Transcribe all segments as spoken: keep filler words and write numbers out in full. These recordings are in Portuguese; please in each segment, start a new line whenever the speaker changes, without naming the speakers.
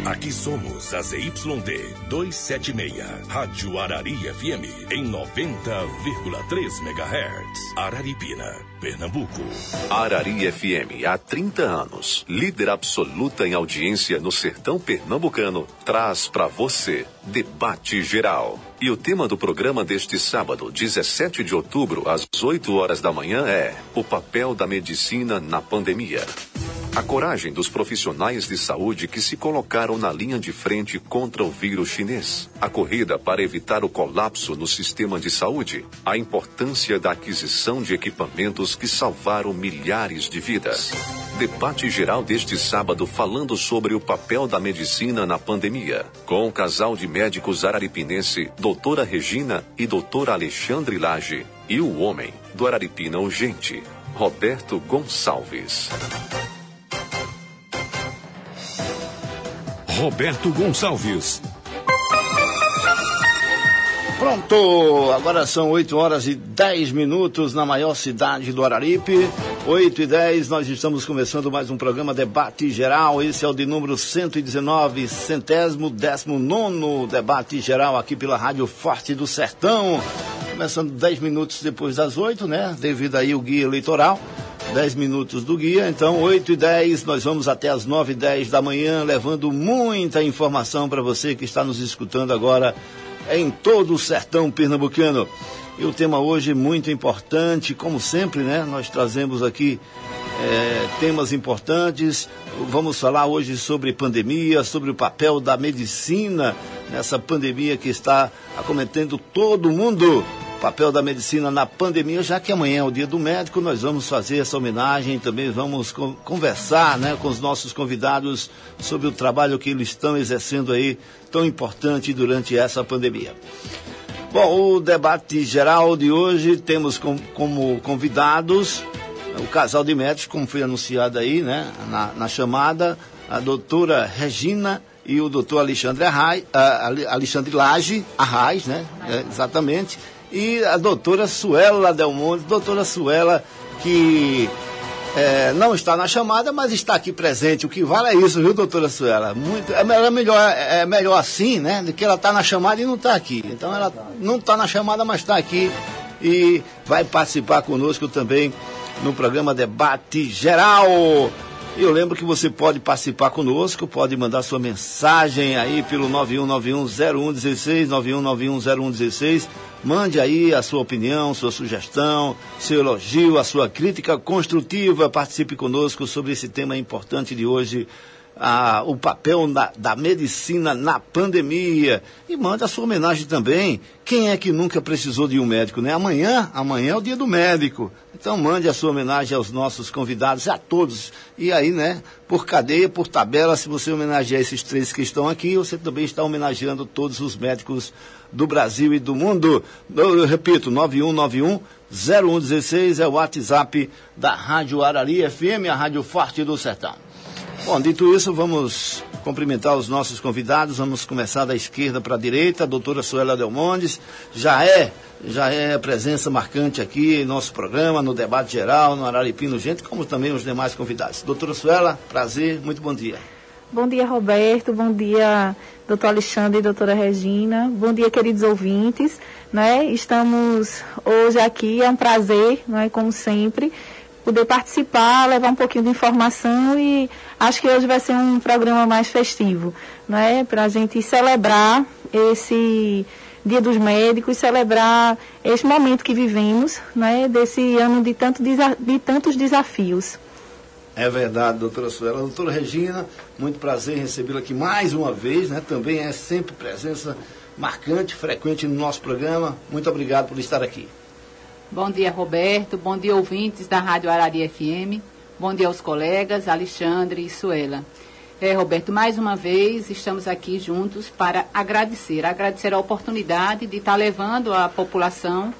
Aqui somos a Z Y D duzentos e setenta e seis, Rádio Arari F M, em noventa vírgula três megahertz. Araripina, Pernambuco.
Arari F M, há trinta anos, líder absoluta em audiência no sertão pernambucano, traz para você Debate Geral. E o tema do programa deste sábado, dezessete de outubro, às oito horas da manhã, é o papel da medicina na pandemia. A coragem dos profissionais de saúde que se colocaram na linha de frente contra o vírus chinês. A corrida para evitar o colapso no sistema de saúde. A importância da aquisição de equipamentos que salvaram milhares de vidas. Debate geral deste sábado falando sobre o papel da medicina na pandemia. Com o casal de médicos araripinense, doutora Regina e doutor Alexandre Lage. E o homem do Araripina Urgente, Roberto Gonçalves.
Roberto Gonçalves.
Pronto, agora são oito horas e dez minutos na maior cidade do Araripe. oito e dez, nós estamos começando mais um programa Debate Geral. Esse é o de número cento e dezenove, centésimo, décimo nono Debate Geral aqui pela Rádio Forte do Sertão. Começando dez minutos depois das oito, né? Devido aí o guia eleitoral. dez minutos do guia, então oito e dez, nós vamos até as nove e dez da manhã, levando muita informação para você que está nos escutando agora em todo o sertão pernambucano. E o tema hoje é muito importante, como sempre, né? Nós trazemos aqui é, temas importantes. Vamos falar hoje sobre pandemia, sobre o papel da medicina nessa pandemia que está acometendo todo mundo. Papel da medicina na pandemia, já que amanhã é o dia do médico, nós vamos fazer essa homenagem, também vamos con- conversar, né, com os nossos convidados sobre o trabalho que eles estão exercendo aí, tão importante durante essa pandemia. Bom, o debate geral de hoje, temos com, como convidados o casal de médicos, como foi anunciado aí, né, na, na chamada, a doutora Regina e o doutor Alexandre Arraes, uh, Alexandre Lage, Arraes, né, é, exatamente. E a doutora Suela Del Monte, doutora Suela, que é, não está na chamada, mas está aqui presente. O que vale é isso, viu, doutora Suela? Muito, é, melhor, é melhor assim, né, do que ela está na chamada e não está aqui. Então ela não está na chamada, mas está aqui e vai participar conosco também no programa Debate Geral. Eu lembro que você pode participar conosco, pode mandar sua mensagem aí pelo nove um nove um zero um um seis, nove um nove um zero um um seis. Mande aí a sua opinião, sua sugestão, seu elogio, a sua crítica construtiva. Participe conosco sobre esse tema importante de hoje, ah, o papel da, da medicina na pandemia. E mande a sua homenagem também. Quem é que nunca precisou de um médico, né? Amanhã, amanhã é o dia do médico. Então mande a sua homenagem aos nossos convidados, a todos. E aí, né, por cadeia, por tabela, se você homenagear esses três que estão aqui, você também está homenageando todos os médicos do Brasil e do mundo. Eu repito, nove um nove um zero um um seis é o WhatsApp da Rádio Arari F M, a Rádio Forte do Sertão. Bom, dito isso, vamos cumprimentar os nossos convidados. Vamos começar da esquerda para a direita. A doutora Suela Del Monte já é, já é presença marcante aqui em nosso programa, no Debate Geral, no Araripina Urgente, como também os demais convidados. Doutora Suela, prazer, muito bom dia.
Bom dia, Roberto. Bom dia, doutor Alexandre e doutora Regina. Bom dia, queridos ouvintes. Né? Estamos hoje aqui, é um prazer, não é, como sempre, poder participar, levar um pouquinho de informação e acho que hoje vai ser um programa mais festivo, né? Para a gente celebrar esse Dia dos Médicos, celebrar este momento que vivemos, né? Desse ano de, tanto desa- de tantos desafios.
É verdade, doutora Suela. Doutora Regina, muito prazer em recebê-la aqui mais uma vez, né? Também é sempre presença marcante, frequente no nosso programa. Muito obrigado por estar aqui.
Bom dia, Roberto. Bom dia, ouvintes da Rádio Arari F M. Bom dia aos colegas Alexandre e Suela. É, Roberto, mais uma vez estamos aqui juntos para agradecer. Agradecer a oportunidade de estar levando à população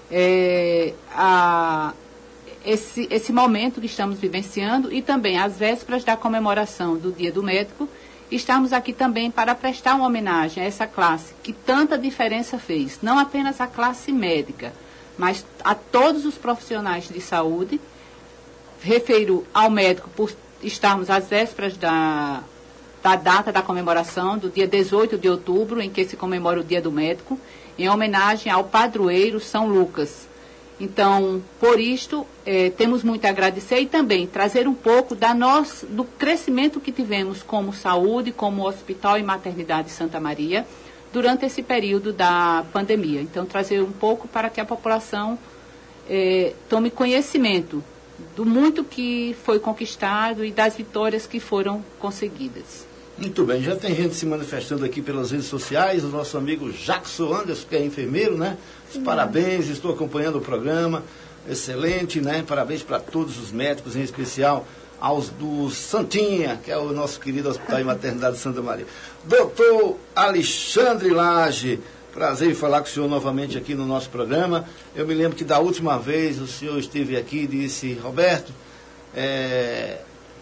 é, a... Esse, esse momento que estamos vivenciando e também às vésperas da comemoração do Dia do Médico, estamos aqui também para prestar uma homenagem a essa classe que tanta diferença fez, não apenas a classe médica, mas a todos os profissionais de saúde. Refiro ao médico por estarmos às vésperas da, da data da comemoração, do dia dezoito de outubro, em que se comemora o Dia do Médico, em homenagem ao padroeiro São Lucas. Então, por isto, eh, temos muito a agradecer e também trazer um pouco da nossa, do crescimento que tivemos como saúde, como Hospital e Maternidade Santa Maria, durante esse período da pandemia. Então, trazer um pouco para que a população eh, tome conhecimento do muito que foi conquistado e das vitórias que foram conseguidas.
Muito bem, já tem gente se manifestando aqui pelas redes sociais, o nosso amigo Jackson Anderson, que é enfermeiro, né? Uhum. Parabéns, estou acompanhando o programa, excelente, né? Parabéns para todos os médicos, em especial aos do Santinha, que é o nosso querido Hospital e Maternidade de Santa Maria. Doutor Alexandre Lage, prazer em falar com o senhor novamente aqui no nosso programa. Eu me lembro que da última vez o senhor esteve aqui e disse, Roberto, é...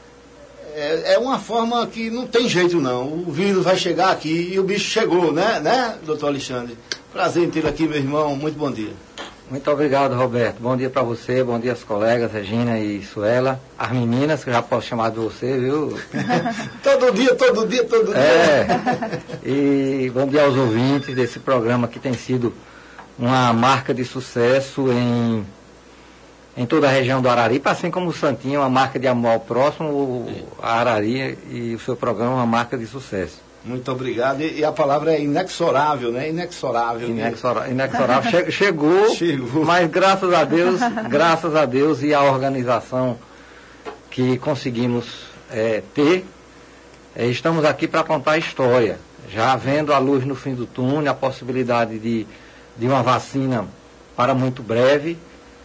É, é uma forma que não tem jeito não, o vírus vai chegar aqui e o bicho chegou, né, né, doutor Alexandre? Prazer em tê-lo aqui, meu irmão, muito bom dia.
Muito obrigado, Roberto, bom dia para você, bom dia aos colegas, Regina e Suela, as meninas, que eu já posso chamar de você, viu?
Todo dia, todo dia, todo dia.
É, e bom dia aos ouvintes desse programa que tem sido uma marca de sucesso em... em toda a região do Araripe, assim como o Santinho, uma marca de amor ao próximo, o, a Arari e o seu programa uma marca de sucesso.
Muito obrigado. E, e a palavra é inexorável, né? Inexorável.
Inexorável. Inexorável. Che, chegou, chegou, mas graças a Deus, graças a Deus e a organização que conseguimos é, ter, é, estamos aqui para contar a história. Já vendo a luz no fim do túnel, a possibilidade de, de uma vacina para muito breve.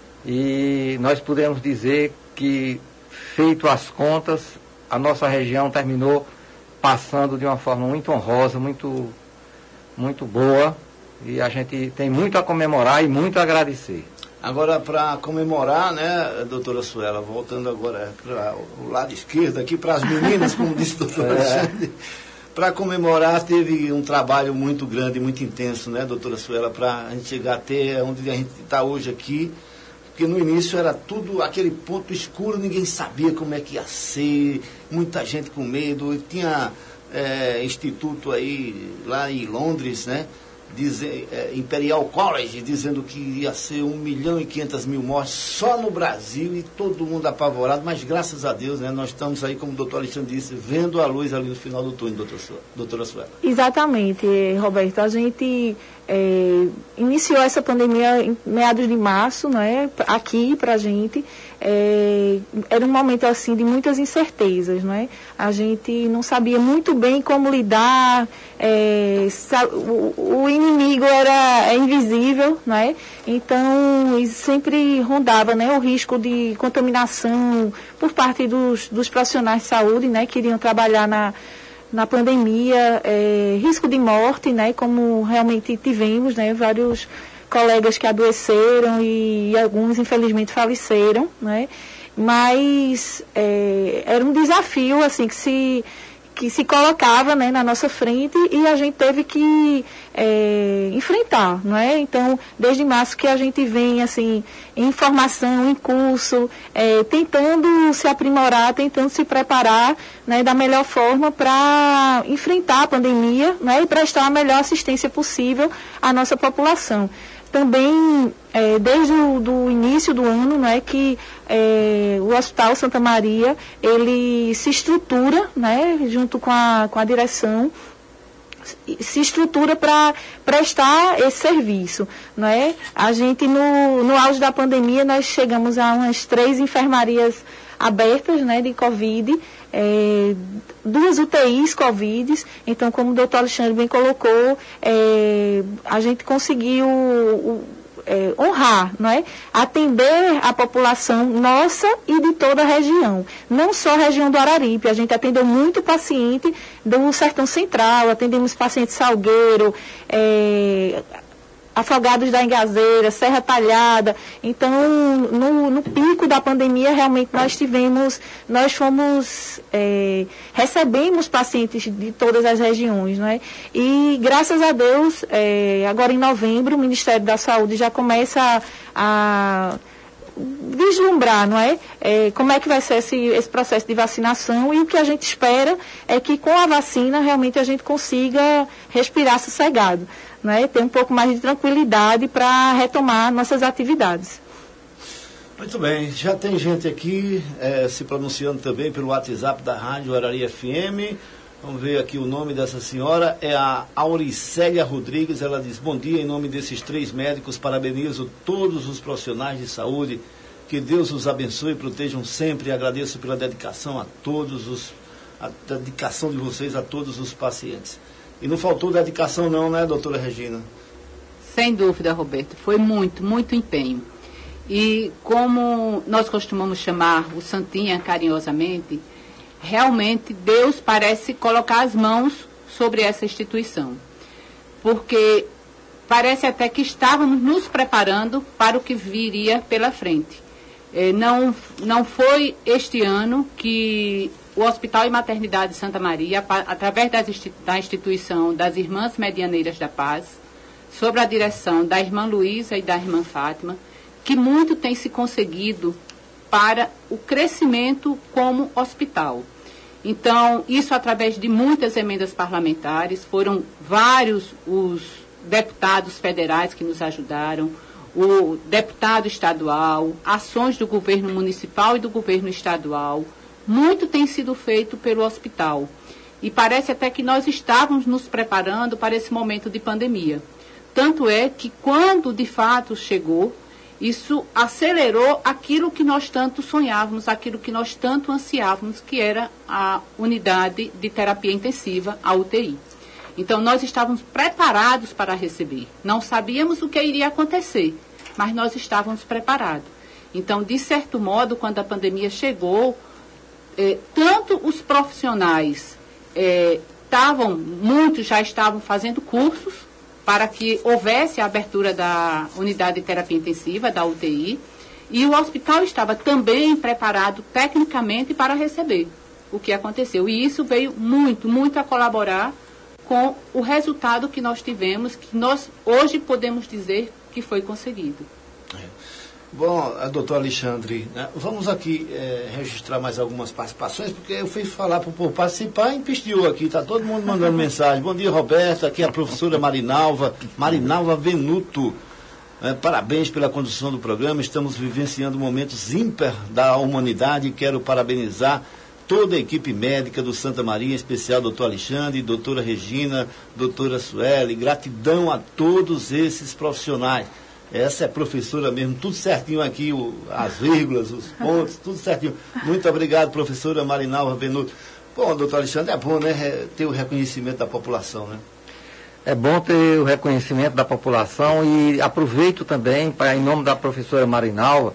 E nós podemos dizer que, feito as contas, a nossa região terminou passando de uma forma muito honrosa, muito, muito boa, e a gente tem muito a comemorar e muito a agradecer.
Agora, para comemorar, né, doutora Suela, voltando agora para o lado esquerdo aqui, para as meninas, como disse o doutor Alexandre, é. Para comemorar, teve um trabalho muito grande, muito intenso, né, doutora Suela, para a gente chegar até onde a gente está hoje aqui. Porque no início era tudo aquele ponto escuro, ninguém sabia como é que ia ser, muita gente com medo. E tinha é, instituto aí lá em Londres, né? Dizer, é, Imperial College, dizendo que ia ser um milhão e quinhentas mil mortes só no Brasil e todo mundo apavorado, mas graças a Deus, né, nós estamos aí, como o doutor Alexandre disse, vendo a luz ali no final do túnel, doutor, doutora Suela.
Exatamente, Roberto, a gente é, iniciou essa pandemia em meados de março, né, aqui pra gente, é, era um momento assim de muitas incertezas, né, a gente não sabia muito bem como lidar, é, o, o inimigo era é invisível, né? Então sempre rondava, né, o risco de contaminação por parte dos, dos profissionais de saúde, né, que iriam trabalhar na, na pandemia, é, risco de morte, né, como realmente tivemos, né, vários colegas que adoeceram e, e alguns infelizmente faleceram, né? Mas é, era um desafio assim que se que se colocava, né, na nossa frente e a gente teve que é, enfrentar, não é? Então, desde março que a gente vem, assim, em formação, em curso, é, tentando se aprimorar, tentando se preparar, né, da melhor forma para enfrentar a pandemia, né, e prestar a melhor assistência possível à nossa população. Também, é, desde o do início do ano, né, que é, o Hospital Santa Maria, ele se estrutura, né, junto com a, com a direção, se estrutura para prestar esse serviço, né? A gente, no, no auge da pandemia, nós chegamos a umas três enfermarias abertas, né, de Covid, é, duas U T Is Covid, então, como o doutor Alexandre bem colocou, é, a gente conseguiu o, é, honrar, não é? Atender a população nossa e de toda a região, não só a região do Araripe, a gente atendeu muito paciente do Sertão Central, atendemos paciente Salgueiro, é, Afogados da Engazeira, Serra Talhada. Então, no, no pico da pandemia, realmente nós tivemos, nós fomos, é, recebemos pacientes de todas as regiões, não é? E, graças a Deus, é, agora em novembro, o Ministério da Saúde já começa a, a vislumbrar, não é? é? Como é que vai ser esse, esse processo de vacinação, e o que a gente espera é que com a vacina realmente a gente consiga respirar sossegado, não é? Ter um pouco mais de tranquilidade para retomar nossas atividades.
Muito bem, já tem gente aqui é, se pronunciando também pelo WhatsApp da Rádio Araria F M. Vamos ver aqui o nome dessa senhora, é a Auricélia Rodrigues. Ela diz: bom dia, em nome desses três médicos, parabenizo todos os profissionais de saúde, que Deus os abençoe e protejam sempre, e agradeço pela dedicação a todos os, a dedicação de vocês a todos os pacientes. E não faltou dedicação não, né, doutora Regina?
Sem dúvida, Roberto, foi muito, muito empenho. E como nós costumamos chamar o Santinha carinhosamente, realmente Deus parece colocar as mãos sobre essa instituição, porque parece até que estávamos nos preparando para o que viria pela frente. É, não, não foi este ano que o Hospital e Maternidade de Santa Maria, através das, da instituição das Irmãs Medianeiras da Paz, sob a direção da irmã Luísa e da irmã Fátima, que muito tem se conseguido para o crescimento como hospital. Então, isso através de muitas emendas parlamentares, foram vários os deputados federais que nos ajudaram, o deputado estadual, ações do governo municipal e do governo estadual. Muito tem sido feito pelo hospital. E parece até que nós estávamos nos preparando para esse momento de pandemia. Tanto é que quando de fato chegou, isso acelerou aquilo que nós tanto sonhávamos, aquilo que nós tanto ansiávamos, que era a unidade de terapia intensiva, a U T I. Então, nós estávamos preparados para receber. Não sabíamos o que iria acontecer, mas nós estávamos preparados. Então, de certo modo, quando a pandemia chegou, eh, tanto os profissionais estavam, eh, muitos já estavam fazendo cursos, para que houvesse a abertura da unidade de terapia intensiva, da U T I, e o hospital estava também preparado tecnicamente para receber o que aconteceu. E isso veio muito, muito a colaborar com o resultado que nós tivemos, que nós hoje podemos dizer que foi conseguido.
É. Bom, doutor Alexandre, né, vamos aqui é, registrar mais algumas participações, porque eu fui falar para o povo participar e empestiu aqui, está todo mundo mandando mensagem. Bom dia, Roberto, aqui é a professora Marinalva, Marinalva Venuto. É, parabéns pela condução do programa, estamos vivenciando momentos ímpar da humanidade e quero parabenizar toda a equipe médica do Santa Maria, em especial doutor Alexandre, doutora Regina, doutora Sueli. Gratidão a todos esses profissionais. Essa é professora mesmo, tudo certinho aqui, o, as vírgulas, os pontos, tudo certinho. Muito obrigado, professora Marinalva Venuto. Bom, doutor Alexandre, é bom, né, ter o reconhecimento da população, né?
É bom ter o reconhecimento da população e aproveito também, pra, em nome da professora Marinalva,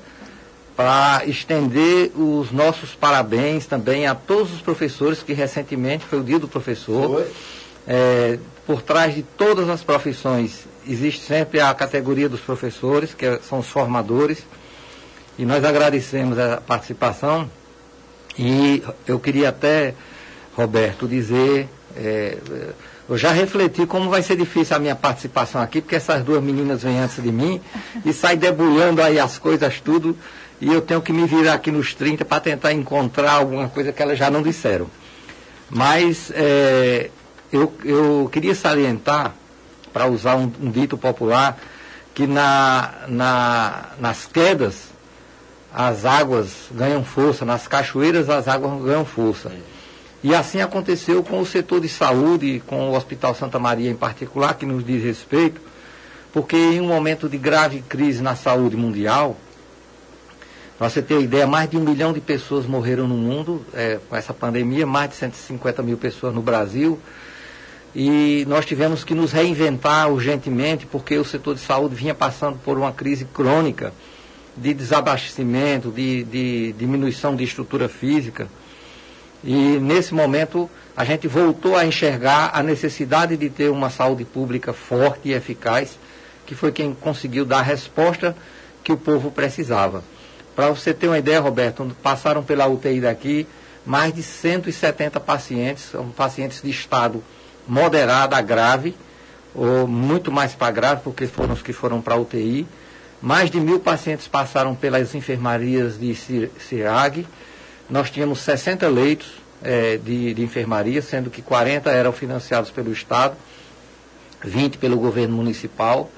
para estender os nossos parabéns também a todos os professores, que recentemente foi o dia do professor.
Foi.
É, por trás de todas as profissões existe sempre a categoria dos professores, que são os formadores, e nós agradecemos a participação. E eu queria até, Roberto, dizer, é, eu já refleti como vai ser difícil a minha participação aqui, porque essas duas meninas vêm antes de mim e saem debulhando aí as coisas tudo, e eu tenho que me virar aqui nos trinta para tentar encontrar alguma coisa que elas já não disseram. Mas é, eu, eu queria salientar, para usar um, um dito popular, que na, na, nas quedas as águas ganham força, nas cachoeiras as águas ganham força. E assim aconteceu com o setor de saúde, com o Hospital Santa Maria em particular, que nos diz respeito, porque em um momento de grave crise na saúde mundial, para você ter uma ideia, mais de um milhão de pessoas morreram no mundo é, com essa pandemia, mais de cento e cinquenta mil pessoas no Brasil. E nós tivemos que nos reinventar urgentemente, porque o setor de saúde vinha passando por uma crise crônica de desabastecimento, de, de diminuição de estrutura física. E nesse momento a gente voltou a enxergar a necessidade de ter uma saúde pública forte e eficaz, que foi quem conseguiu dar a resposta que o povo precisava. Para você ter uma ideia, Roberto, passaram pela U T I daqui mais de cento e setenta pacientes, são pacientes de estado moderado a grave, ou muito mais para grave, porque foram os que foram para a U T I, mais de mil pacientes passaram pelas enfermarias de CIRAG. Nós tínhamos sessenta leitos é, de, de enfermaria, sendo que quarenta eram financiados pelo Estado, vinte pelo governo municipal.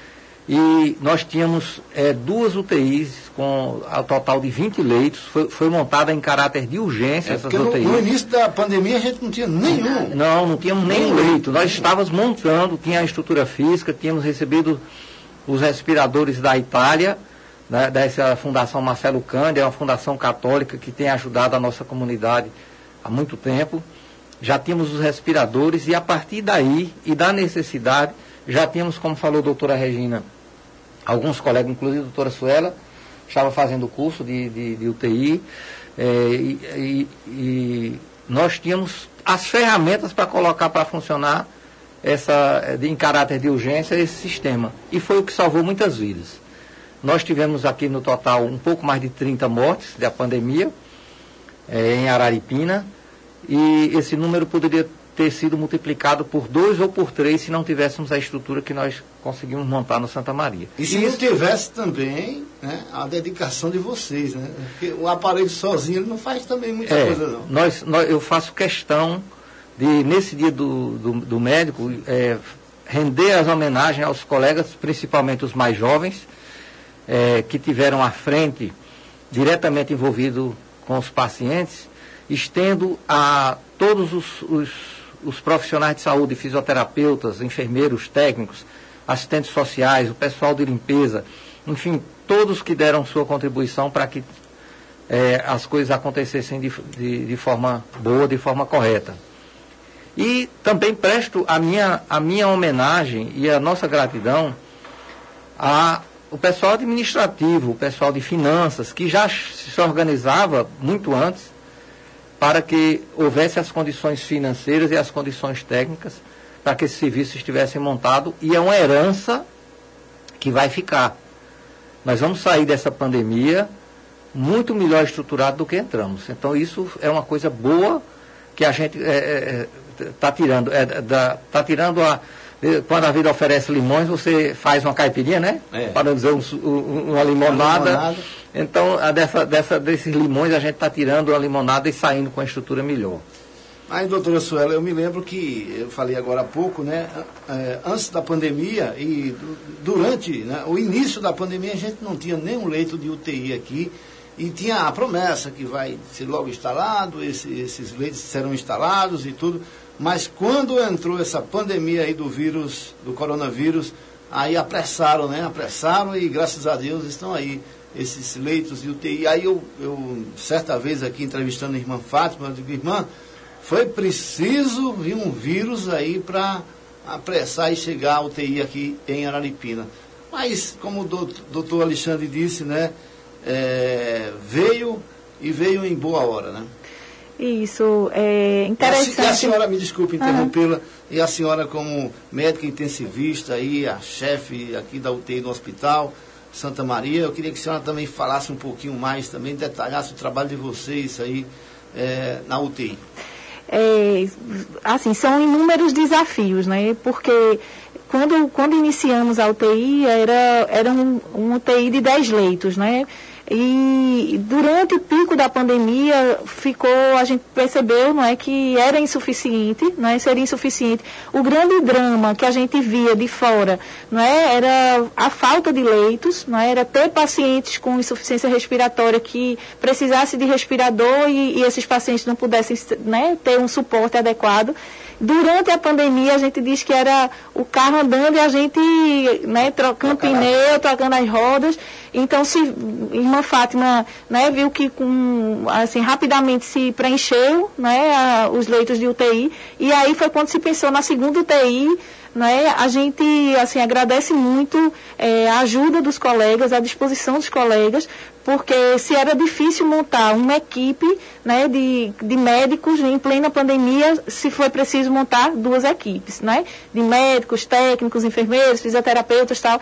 E nós tínhamos é, duas U T Is com a total de vinte leitos. Foi, foi montada em caráter de urgência
é,
essas U T Is.
No, no início da pandemia a gente não tinha nenhum.
Não, não tínhamos nenhum leito. Nós estávamos montando, tinha a estrutura física, tínhamos recebido os respiradores da Itália, né, dessa Fundação Marcelo Cândido, é uma fundação católica que tem ajudado a nossa comunidade há muito tempo. Já tínhamos os respiradores e a partir daí e da necessidade, já tínhamos, como falou a doutora Regina, alguns colegas, inclusive a doutora Suela, estava fazendo o curso de, de, de U T I, é, e, e, e nós tínhamos as ferramentas para colocar para funcionar essa, em caráter de urgência esse sistema. E foi o que salvou muitas vidas. Nós tivemos aqui no total um pouco mais de trinta mortes da pandemia é, em Araripina, e esse número poderia ter sido multiplicado por dois ou por três se não tivéssemos a estrutura que nós conseguimos montar no Santa Maria.
E se não tivesse também, né, a dedicação de vocês, né? Porque o aparelho sozinho ele não faz também muita
é,
coisa, não.
Nós, nós, eu faço questão de, nesse dia do, do, do médico, é, render as homenagens aos colegas, principalmente os mais jovens, é, que tiveram à frente, diretamente envolvido com os pacientes, estendo a todos os, os os profissionais de saúde, fisioterapeutas, enfermeiros, técnicos, assistentes sociais, o pessoal de limpeza, enfim, todos que deram sua contribuição para que é, as coisas acontecessem de, de, de forma boa, de forma correta. E também presto a minha, a minha homenagem e a nossa gratidão ao pessoal administrativo, o pessoal de finanças, que já se organizava muito antes, para que houvesse as condições financeiras e as condições técnicas para que esse serviço estivesse montado, e é uma herança que vai ficar. Nós vamos sair dessa pandemia muito melhor estruturado do que entramos. Então isso é uma coisa boa que a gente está é, é, tirando. É, da, tá tirando a, quando a vida oferece limões, você faz uma caipirinha, né? É. Para não dizer um, um, uma limonada. Uma limonada. Então, a dessa, dessa, desses limões, a gente está tirando a limonada e saindo com a estrutura melhor.
Aí, doutora Suela, eu me lembro que, eu falei agora há pouco, né, é, antes da pandemia e durante, né, o início da pandemia, a gente não tinha nenhum leito de U T I aqui, e tinha a promessa que vai ser logo instalado, esse, esses leitos serão instalados e tudo, mas quando entrou essa pandemia aí do vírus, do coronavírus, aí apressaram, né, apressaram e, graças a Deus, estão aí esses leitos de U T I. Aí eu, eu certa vez aqui entrevistando a irmã Fátima, eu digo, irmã, foi preciso vir um vírus aí para apressar e chegar a U T I aqui em Araripina. Mas, como o doutor Alexandre disse, né, é, veio e veio em boa hora, né?
Isso, é interessante.
E a, e a senhora, me desculpe interrompê-la, uhum. E a senhora como médica intensivista aí, a chefe aqui da U T I do hospital Santa Maria, eu queria que a senhora também falasse um pouquinho mais, também detalhasse o trabalho de vocês aí é, na U T I.
É, assim, são inúmeros desafios, né? Porque quando, quando iniciamos a U T I, era, era um, um U T I de dez leitos, né? E durante o pico da pandemia, ficou, a gente percebeu, não é, que era insuficiente, não é, seria insuficiente. O grande drama que a gente via de fora, não é, era a falta de leitos, não é, era ter pacientes com insuficiência respiratória que precisasse de respirador e, e esses pacientes não pudessem, né, ter um suporte adequado. Durante a pandemia, a gente diz que era o carro andando e a gente, né, trocando pneu, trocando as rodas. Então, se irmã Fátima, né, viu que com, assim, rapidamente se preencheu, né, a, os leitos de U T I, e aí foi quando se pensou na segunda U T I, né, a gente, assim, agradece muito é, a ajuda dos colegas, a disposição dos colegas, porque se era difícil montar uma equipe, né, de, de médicos em plena pandemia, se foi preciso montar duas equipes, né, de médicos, técnicos, enfermeiros, fisioterapeutas e tal,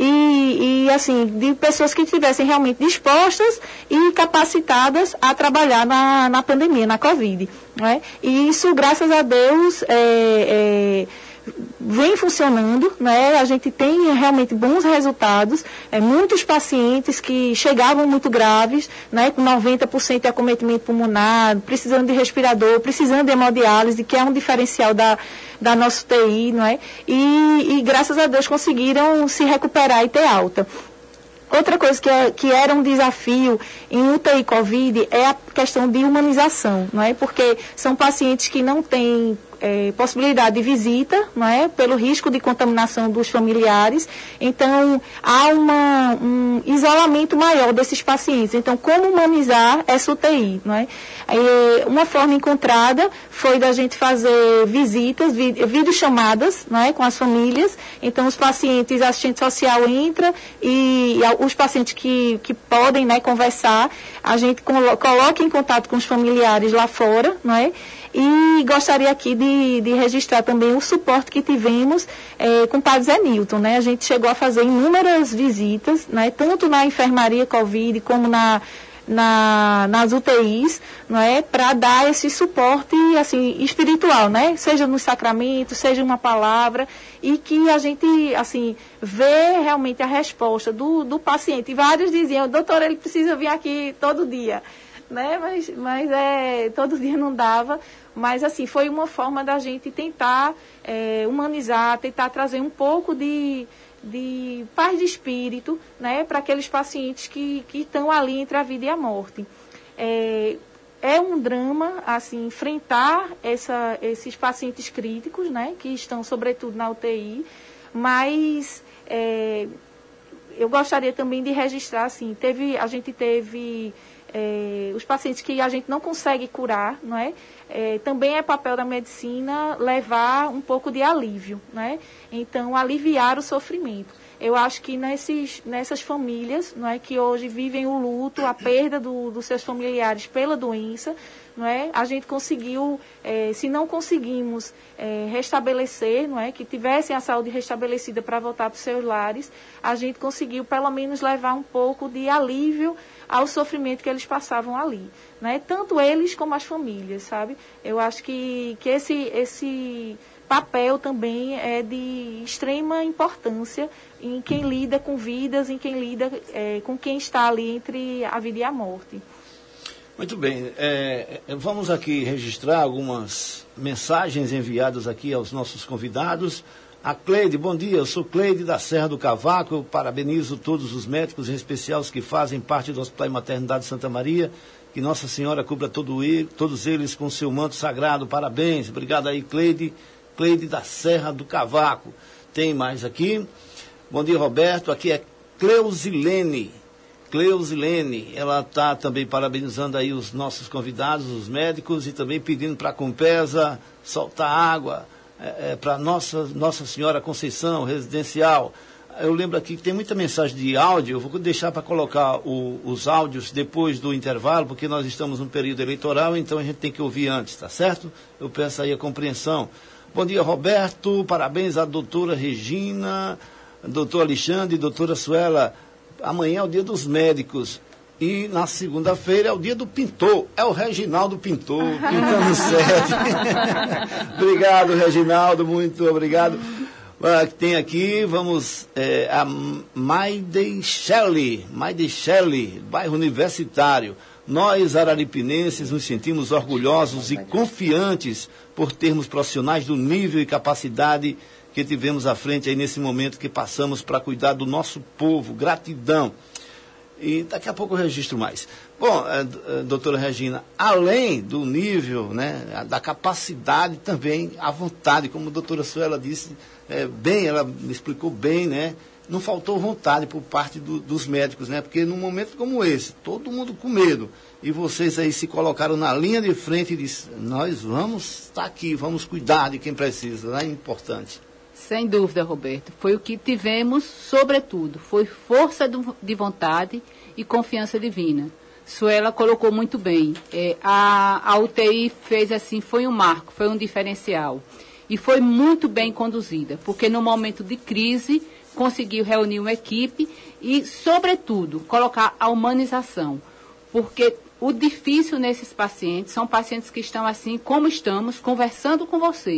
e, e assim, de pessoas que estivessem realmente dispostas e capacitadas a trabalhar na, na pandemia, na Covid, né, e isso, graças a Deus, é, é, vem funcionando, né? A gente tem realmente bons resultados, é, muitos pacientes que chegavam muito graves, né? Com noventa por cento de acometimento pulmonar, precisando de respirador, precisando de hemodiálise, que é um diferencial da, da nossa U T I, não é? E, e graças a Deus conseguiram se recuperar e ter alta. Outra coisa que, é, que era um desafio em U T I Covid é a questão de humanização, não é? Porque são pacientes que não têm é, possibilidade de visita, não é? Pelo risco de contaminação dos familiares. Então, há uma, um isolamento maior desses pacientes. Então, como humanizar essa U T I, não é? É, uma forma encontrada foi da gente fazer visitas, videochamadas, não é? Com as famílias. Então, os pacientes, a assistente social entra e, e os pacientes que, que podem, né, conversar, a gente colo- coloca em contato com os familiares lá fora, não é? E gostaria aqui de, de registrar também o suporte que tivemos é, com o Padre Zé Nilton, né? A gente chegou a fazer inúmeras visitas, né? Tanto na enfermaria Covid como na, na, nas U T Is, não é? Para dar esse suporte assim, espiritual, né? Seja no sacramento, seja uma palavra, e que a gente assim, vê realmente a resposta do, do paciente. E vários diziam, doutor, ele precisa vir aqui todo dia. Né? Mas, mas é, todo dia não dava, mas assim, foi uma forma da gente tentar é, humanizar, tentar trazer um pouco de, de paz de espírito, né, para aqueles pacientes que, que estão ali entre a vida e a morte. É, é um drama, assim, enfrentar essa, esses pacientes críticos, né, que estão sobretudo na U T I, mas é, eu gostaria também de registrar, assim, teve, a gente teve... É, os pacientes que a gente não consegue curar, não é? É, também é papel da medicina levar um pouco de alívio, né? Então, aliviar o sofrimento. Eu acho que nesses, nessas famílias, não é, que hoje vivem o luto, a perda do, dos seus familiares pela doença, não é? A gente conseguiu, é, se não conseguimos é, restabelecer, não é? Que tivessem a saúde restabelecida para voltar para os seus lares, a gente conseguiu pelo menos levar um pouco de alívio ao sofrimento que eles passavam ali, né? Tanto eles como as famílias, sabe? Eu acho que, que esse, esse papel também é de extrema importância em quem lida com vidas, em quem lida é, com quem está ali entre a vida e a morte.
Muito bem, é, vamos aqui registrar algumas mensagens enviadas aqui aos nossos convidados. A Cleide, bom dia, eu sou Cleide da Serra do Cavaco, eu parabenizo todos os médicos, em especial os que fazem parte do Hospital e Maternidade Santa Maria, que Nossa Senhora cubra todo ele, todos eles com seu manto sagrado, parabéns, obrigado aí Cleide, Cleide da Serra do Cavaco. Tem mais aqui, bom dia Roberto, aqui é Cleusilene, Cleusilene, ela está também parabenizando aí os nossos convidados, os médicos, e também pedindo para a Compesa soltar água, É, é, para Nossa, Nossa Senhora Conceição, residencial. Eu lembro aqui que tem muita mensagem de áudio, eu vou deixar para colocar o, os áudios depois do intervalo, porque nós estamos num período eleitoral, então a gente tem que ouvir antes, tá certo? Eu peço aí a compreensão. Bom dia, Roberto, parabéns à doutora Regina, doutor Alexandre e doutora Suela. Amanhã é o dia dos médicos. E na segunda-feira é o dia do pintor, é o Reginaldo Pintor, pintando sete. Obrigado, Reginaldo, muito obrigado. Uh, tem aqui, vamos, é, a Maide Shelley, Maide Shelley, bairro Universitário. Nós, araripinenses, nos sentimos orgulhosos e confiantes por termos profissionais do nível e capacidade que tivemos à frente aí nesse momento que passamos para cuidar do nosso povo. Gratidão. E daqui a pouco eu registro mais. Bom, é, doutora Regina, além do nível, né, da capacidade também, a vontade, como a doutora Suela disse, é, bem, ela me explicou bem, né, não faltou vontade por parte do, dos médicos, né, porque num momento como esse, todo mundo com medo, e vocês aí se colocaram na linha de frente e disseram, nós vamos estar aqui, vamos cuidar de quem precisa, né, é importante.
Sem dúvida, Roberto. Foi o que tivemos, sobretudo. Foi força de vontade e confiança divina. Suela colocou muito bem. É, a, a U T I fez assim, foi um marco, foi um diferencial. E foi muito bem conduzida, porque no momento de crise conseguiu reunir uma equipe e, sobretudo, colocar a humanização. Porque o difícil nesses pacientes são pacientes que estão assim como estamos, conversando com você.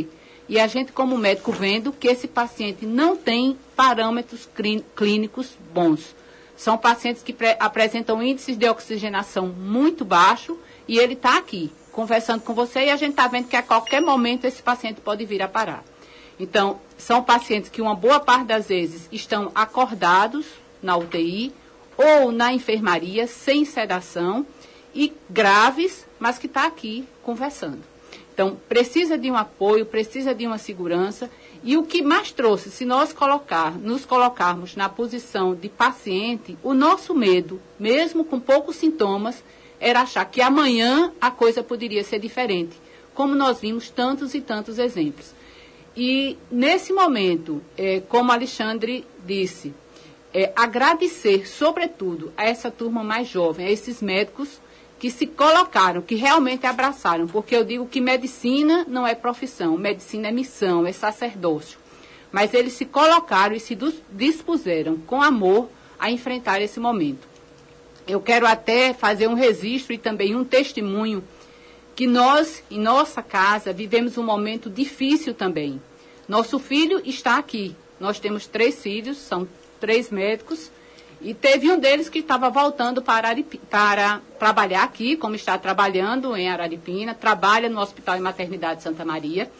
e a gente, como médico, vendo que esse paciente não tem parâmetros clínicos bons. São pacientes que apresentam índices de oxigenação muito baixo e ele está aqui, conversando com você, e a gente está vendo que a qualquer momento esse paciente pode vir a parar. Então, são pacientes que uma boa parte das vezes estão acordados na U T I ou na enfermaria, sem sedação, e graves, mas que está aqui conversando. Então, precisa de um apoio, precisa de uma segurança. E o que mais trouxe, se nós colocar, nos colocarmos na posição de paciente, o nosso medo, mesmo com poucos sintomas, era achar que amanhã a coisa poderia ser diferente, como nós vimos tantos e tantos exemplos. E, nesse momento, é, como Alexandre disse, é, agradecer, sobretudo, a essa turma mais jovem, a esses médicos que se colocaram, que realmente abraçaram, porque eu digo que medicina não é profissão, medicina é missão, é sacerdócio. Mas eles se colocaram e se dispuseram com amor a enfrentar esse momento. Eu quero até fazer um registro e também um testemunho que nós, em nossa casa, vivemos um momento difícil também. Nosso filho está aqui. Nós temos três filhos, são três médicos, e teve um deles que estava voltando para, Araripina, para trabalhar aqui, como está trabalhando em Araripina, trabalha no Hospital e Maternidade Santa Maria.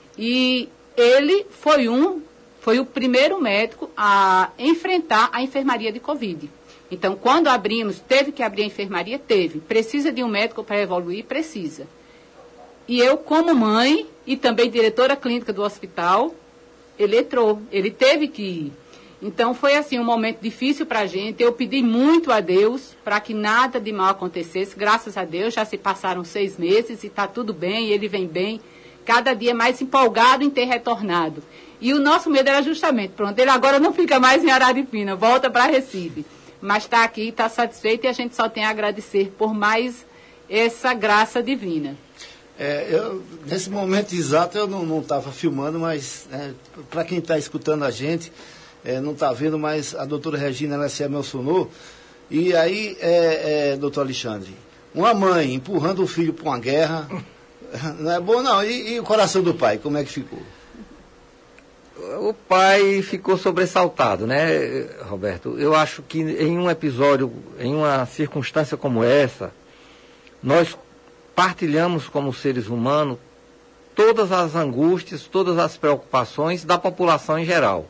E ele foi, um, foi o primeiro médico a enfrentar a enfermaria de Covid. Então, quando abrimos, teve que abrir a enfermaria? Teve. Precisa de um médico para evoluir? Precisa. E eu, como mãe e também diretora clínica do hospital, ele entrou, ele teve que ir. Então, foi assim um momento difícil para a gente. Eu pedi muito a Deus para que nada de mal acontecesse. Graças a Deus, já se passaram seis meses e está tudo bem, e ele vem bem. Cada dia mais empolgado em ter retornado. E o nosso medo era justamente, pronto, ele agora não fica mais em Araripina, volta para Recife. Mas está aqui, está satisfeito, e a gente só tem a agradecer por mais essa graça divina.
É, eu, nesse momento exato eu não estava filmando, mas é, para quem está escutando a gente... É, não está vendo, mas a doutora Regina, ela se emocionou. E aí, é, é, doutor Alexandre, uma mãe empurrando o filho para uma guerra, não é bom não. E, e o coração do pai, como é que ficou?
O pai ficou sobressaltado, né, Roberto? Eu acho que em um episódio, em uma circunstância como essa, nós partilhamos como seres humanos todas as angústias, todas as preocupações da população em geral.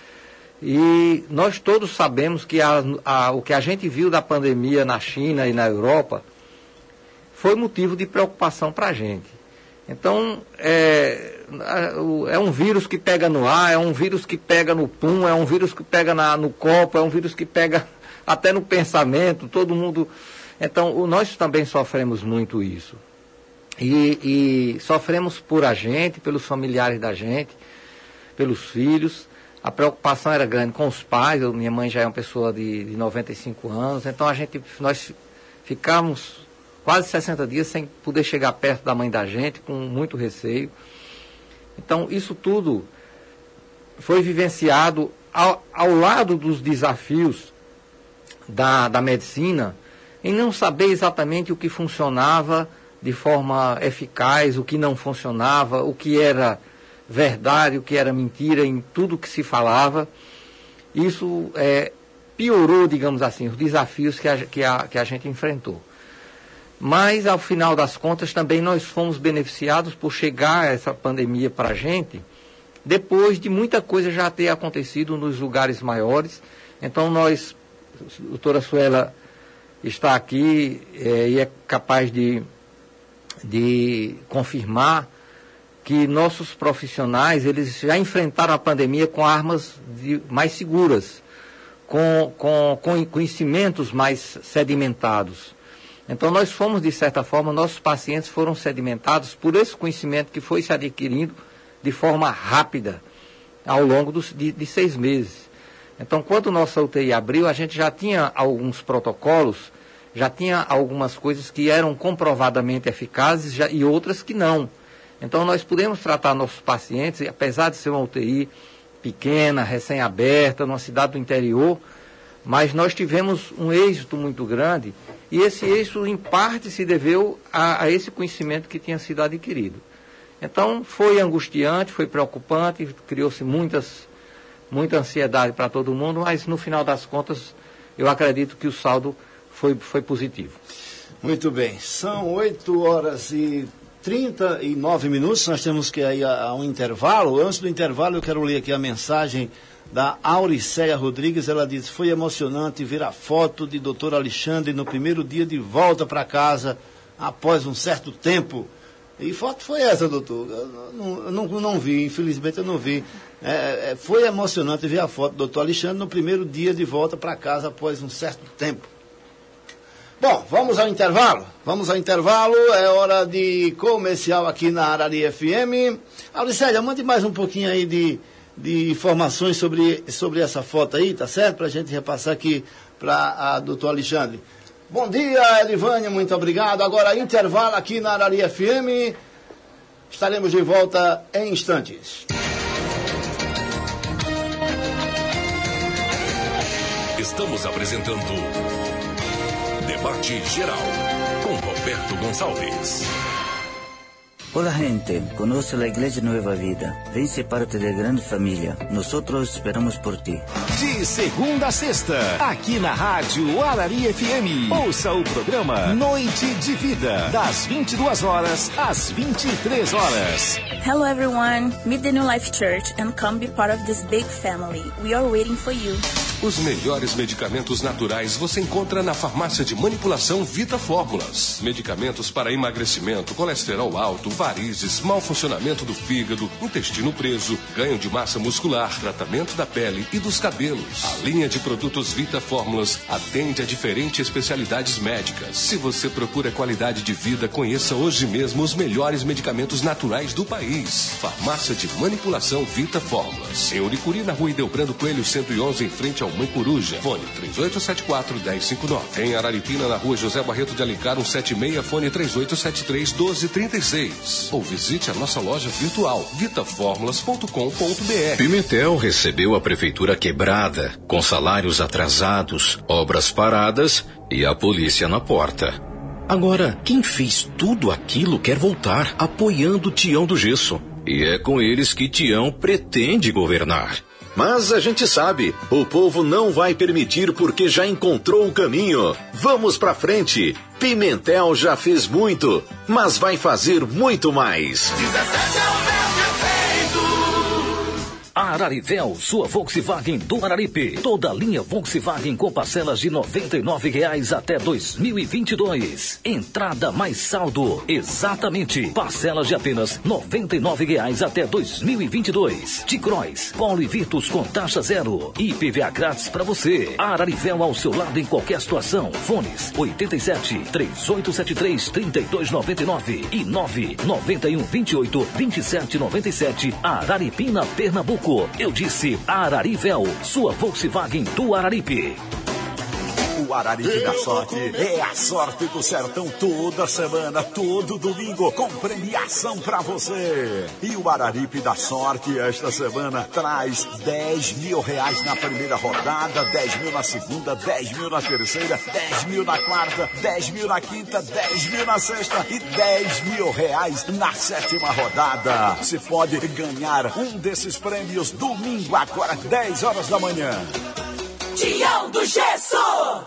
E nós todos sabemos que a, a, o que a gente viu da pandemia na China e na Europa foi motivo de preocupação para a gente. Então, é, é um vírus que pega no ar, é um vírus que pega no pum, é um vírus que pega na, no copo, é um vírus que pega até no pensamento, todo mundo... Então, nós também sofremos muito isso. E, e sofremos por a gente, pelos familiares da gente, pelos filhos. A preocupação era grande com os pais. Eu, minha mãe já é uma pessoa de, de noventa e cinco anos, então a gente, nós ficamos quase sessenta dias sem poder chegar perto da mãe da gente, com muito receio. Então, isso tudo foi vivenciado ao, ao lado dos desafios da, da medicina, em não saber exatamente o que funcionava de forma eficaz, o que não funcionava, o que era verdade, o que era mentira em tudo que se falava. Isso é, piorou, digamos assim, os desafios que a, que, a, que a gente enfrentou. Mas, ao final das contas, também nós fomos beneficiados por chegar essa pandemia para a gente, depois de muita coisa já ter acontecido nos lugares maiores. Então, nós, a doutora Suela está aqui é, e é capaz de, de confirmar que nossos profissionais, eles já enfrentaram a pandemia com armas de, mais seguras, com, com, com conhecimentos mais sedimentados. Então, nós fomos, de certa forma, nossos pacientes foram sedimentados por esse conhecimento que foi se adquirindo de forma rápida, ao longo dos, de, de seis meses. Então, quando nossa U T I abriu, a gente já tinha alguns protocolos, já tinha algumas coisas que eram comprovadamente eficazes já, e outras que não. Então, nós podemos tratar nossos pacientes, apesar de ser uma U T I pequena, recém-aberta, numa cidade do interior, mas nós tivemos um êxito muito grande, e esse êxito, em parte, se deveu a, a esse conhecimento que tinha sido adquirido. Então, foi angustiante, foi preocupante, criou-se muitas, muita ansiedade para todo mundo, mas no final das contas, eu acredito que o saldo foi, foi positivo.
Muito bem, são oito horas e trinta e nove minutos, nós temos que ir a, a um intervalo. Antes do intervalo, eu quero ler aqui a mensagem da Auricéia Rodrigues. Ela diz: foi emocionante ver a foto de doutor Alexandre no primeiro dia de volta para casa, após um certo tempo. E foto foi essa, doutor? Eu não, eu não, não vi, infelizmente eu não vi. É, é, foi emocionante ver a foto do doutor Alexandre no primeiro dia de volta para casa, após um certo tempo. Bom, vamos ao intervalo. Vamos ao intervalo, é hora de comercial aqui na Arari F M. Auricélia, mande mais um pouquinho aí de, de informações sobre, sobre essa foto aí, tá certo? Para a gente repassar aqui para a doutor Alexandre. Bom dia, Elivânia, muito obrigado. Agora, intervalo aqui na Arari F M. Estaremos de volta em instantes.
Estamos apresentando Debate Geral com Roberto Gonçalves.
Hola gente, conoce la Iglesia Nueva Vida. Ven ser parte da grande família. Nosotros esperamos por ti.
De segunda a sexta, aqui na Rádio Arari F M. Ouça o programa Noite de Vida, das vinte e duas horas às vinte e três horas.
Hello everyone, meet the New Life Church and come be part of this big family. We are waiting for you.
Os melhores medicamentos naturais você encontra na farmácia de manipulação Vita Fórmulas. Medicamentos para emagrecimento, colesterol alto, varizes, mau funcionamento do fígado, intestino preso, ganho de massa muscular, tratamento da pele e dos cabelos. A linha de produtos Vita Fórmulas atende a diferentes especialidades médicas. Se você procura qualidade de vida, conheça hoje mesmo os melhores medicamentos naturais do país. Farmácia de manipulação Vita Fórmulas. Em Uricuri, na rua Idelbrando Coelho cento e onze, em frente ao Mãe Coruja. Fone três oito sete quatro, um zero cinco nove. Em Araripina, na rua José Barreto de Alencar, cento e setenta e seis, fone três oito sete três, um dois três seis. Ou visite a nossa loja virtual, vita fórmulas ponto com ponto b r.
Pimentel recebeu a prefeitura quebrada, com salários atrasados, obras paradas e a polícia na porta. Agora, quem fez tudo aquilo quer voltar, apoiando Tião do Gesso. E é com eles que Tião pretende governar. Mas a gente sabe, o povo não vai permitir porque já encontrou o caminho. Vamos pra frente. Pimentel já fez muito, mas vai fazer muito mais.
dezessete é o meu prefeito.
Ararivel, sua Volkswagen do Araripe. Toda linha Volkswagen com parcelas de noventa e nove reais até dois mil e vinte e dois. Entrada mais saldo. Exatamente. Parcelas de apenas noventa e nove reais até dois mil e vinte e dois. T-Cross, Polo e Virtus com taxa zero. I P V A grátis para você. Ararivel ao seu lado em qualquer situação. Fones oito sete, três oito sete três, três dois nove nove e nove nove um dois oito, dois sete nove sete. Araripina, Pernambuco. Eu disse Ararivel, sua Volkswagen do Araripe.
O Araripe da Sorte é a sorte do sertão toda semana, todo domingo, com premiação pra você. E o Araripe da Sorte esta semana traz dez mil reais na primeira rodada, dez mil na segunda, dez mil na terceira, dez mil na quarta, dez mil na quinta, dez mil na sexta e dez mil reais na sétima rodada. Você pode ganhar um desses prêmios domingo, agora dez horas da manhã.
Tião do Gesso,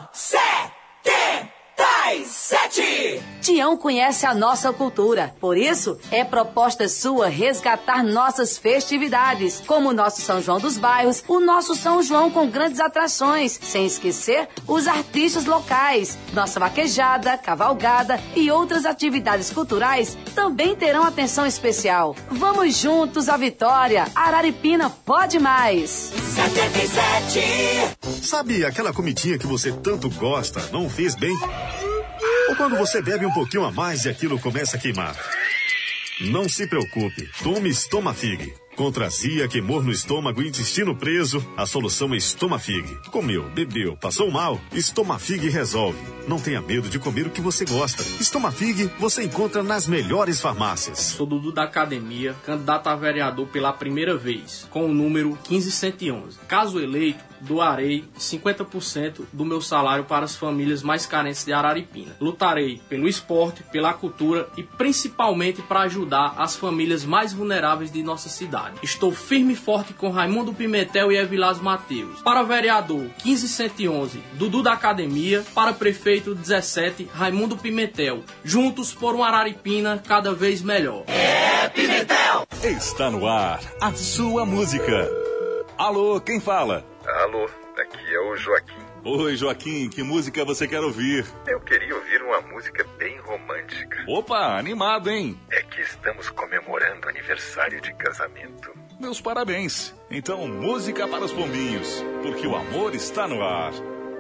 setenta e sete.
Tião conhece a nossa cultura, por isso é proposta sua resgatar nossas festividades, como o nosso São João dos Bairros, o nosso São João com grandes atrações, sem esquecer os artistas locais. Nossa vaquejada, cavalgada e outras atividades culturais também terão atenção especial. Vamos juntos à vitória. Araripina pode mais.
setenta e sete.
Sabe aquela comidinha que você tanto gosta, não fez bem? Ou quando você bebe um pouquinho a mais e aquilo começa a queimar? Não se preocupe, tome Estomafig. Contra azia, queimor no estômago e intestino preso, a solução é Estomafig. Comeu, bebeu, passou mal? Estomafig resolve. Não tenha medo de comer o que você gosta. Estomafig você encontra nas melhores farmácias.
Sou Dudu da Academia, candidato a vereador pela primeira vez, com o número quinze cento e onze. Caso eleito, doarei cinquenta por cento do meu salário para as famílias mais carentes de Araripina. Lutarei pelo esporte, pela cultura e principalmente para ajudar as famílias mais vulneráveis de nossa cidade. Estou firme e forte com Raimundo Pimentel e Evilásio Mateus. Para vereador quinze cento e onze, Dudu da Academia. Para prefeito dezessete, Raimundo Pimentel. Juntos por um Araripina cada vez melhor.
É Pimentel!
Está no ar a sua música. Alô, quem fala?
Alô, aqui é o Joaquim.
Oi, Joaquim, que música você quer ouvir?
Eu queria ouvir uma música bem romântica.
Opa, animado, hein?
É que estamos comemorando aniversário de casamento.
Meus parabéns. Então, música para os pombinhos, porque o amor está no ar.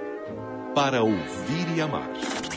Para ouvir e amar.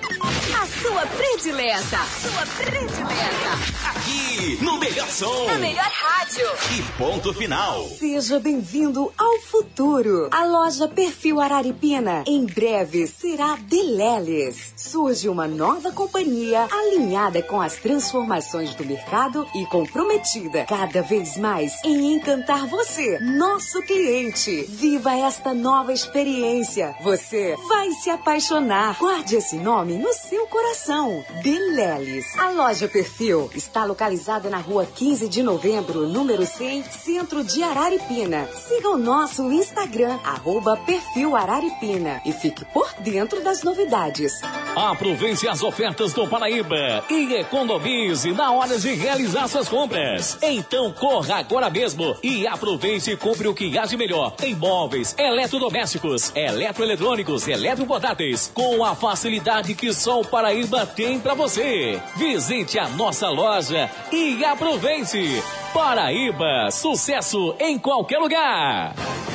A sua predileta. Sua predileta.
Aqui, no melhor som.
Na melhor rádio.
E ponto final.
Seja bem-vindo ao futuro. A loja Perfil Araripina, em breve, será Deleles. Surge uma nova companhia alinhada com as transformações do mercado e comprometida cada vez mais em encantar você, nosso cliente. Viva esta nova experiência. Você vai se apaixonar. Guarde esse nome no seu coração. Deleles. A loja Perfil está localizada na rua quinze de novembro, número cem, centro de Araripina. Siga o nosso Instagram, arroba Perfil Araripina, e fique por dentro das novidades.
Aproveite as ofertas do Paraíba e economize na hora de realizar suas compras. Então corra agora mesmo e aproveite e compre o que há de melhor em móveis, eletrodomésticos, eletroeletrônicos, eletroportáteis, com a facilidade que só o Paraíba tem para você. Visite a nossa loja e aproveite. Paraíba, sucesso em qualquer lugar.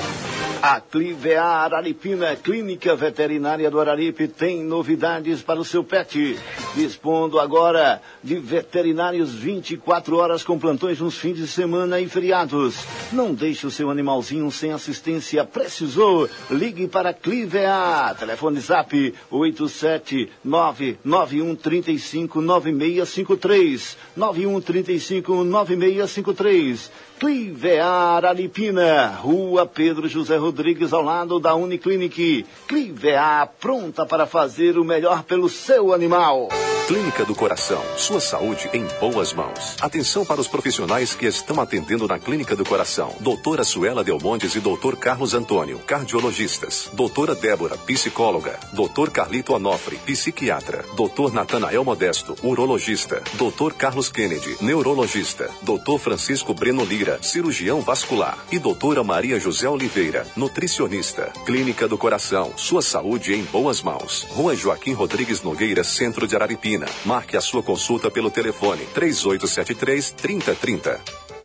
A Clivear Araripina, Clínica Veterinária do Araripe, tem novidades para o seu pet. Dispondo agora de veterinários vinte e quatro horas com plantões nos fins de semana e feriados. Não deixe o seu animalzinho sem assistência. Precisou? Ligue para Clivear. Telefone Zap oito sete nove nove um três cinco nove seis cinco três. nove um três cinco nove seis cinco três. Clivear Araripina, Rua Pedro José Rodrigues, ao lado da Uniclinic. Clivear, pronta para fazer o melhor pelo seu animal.
Clínica do Coração, sua saúde em boas mãos. Atenção para os profissionais que estão atendendo na Clínica do Coração. Doutora Suela Delmontes e doutor Carlos Antônio, cardiologistas. Doutora Débora, psicóloga. Doutor Carlito Onofre, psiquiatra. Doutor Natanael Modesto, urologista. Doutor Carlos Kennedy, neurologista. Doutor Francisco Breno Lira, cirurgião vascular. E doutora Maria José Oliveira, nutricionista. Clínica do Coração, sua saúde em boas mãos. Rua Joaquim Rodrigues Nogueira, centro de Araripina. Marque a sua consulta pelo telefone três oito sete três, três zero três zero.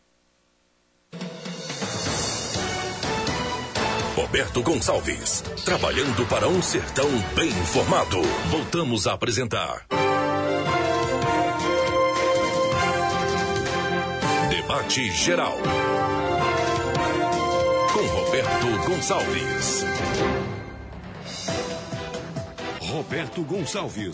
Roberto Gonçalves, trabalhando para um sertão bem informado. Voltamos a apresentar Debate Geral com Roberto Gonçalves. Roberto Gonçalves.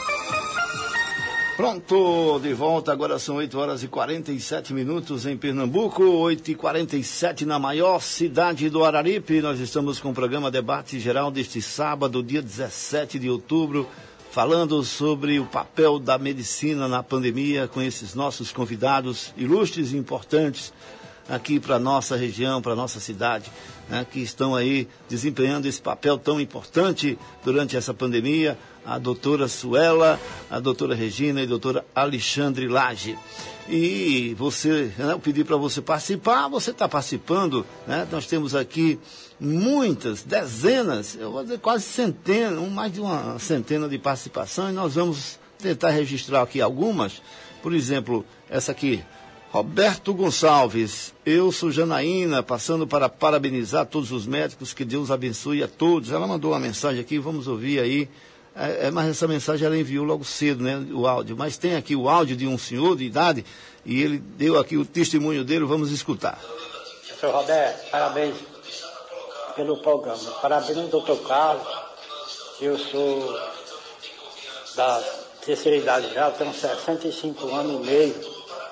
Pronto, de volta, agora são oito horas e quarenta e sete minutos em Pernambuco, oito e quarenta e sete na maior cidade do Araripe. Nós estamos com o programa Debate Geral deste sábado, dia dezessete de outubro, falando sobre o papel da medicina na pandemia, com esses nossos convidados ilustres e importantes aqui para a nossa região, para a nossa cidade, né, que estão aí desempenhando esse papel tão importante durante essa pandemia. A doutora Suela, a doutora Regina e a doutora Alexandre Lage. E você, né, eu pedi para você participar, você está participando, né? Nós temos aqui muitas, dezenas, eu vou dizer quase centenas, mais de uma centena de participações. Nós vamos tentar registrar aqui algumas. Por exemplo, essa aqui, Roberto Gonçalves, eu sou Janaína, passando para parabenizar todos os médicos, que Deus abençoe a todos. Ela mandou uma mensagem aqui, vamos ouvir aí. É, mas essa mensagem ela enviou logo cedo, né, o áudio. Mas tem aqui o áudio de um senhor de idade e ele deu aqui o testemunho dele, vamos escutar.
Senhor Roberto, parabéns pelo programa. Parabéns, doutor Carlos. Eu sou da terceira idade já, tenho sessenta e cinco anos e meio.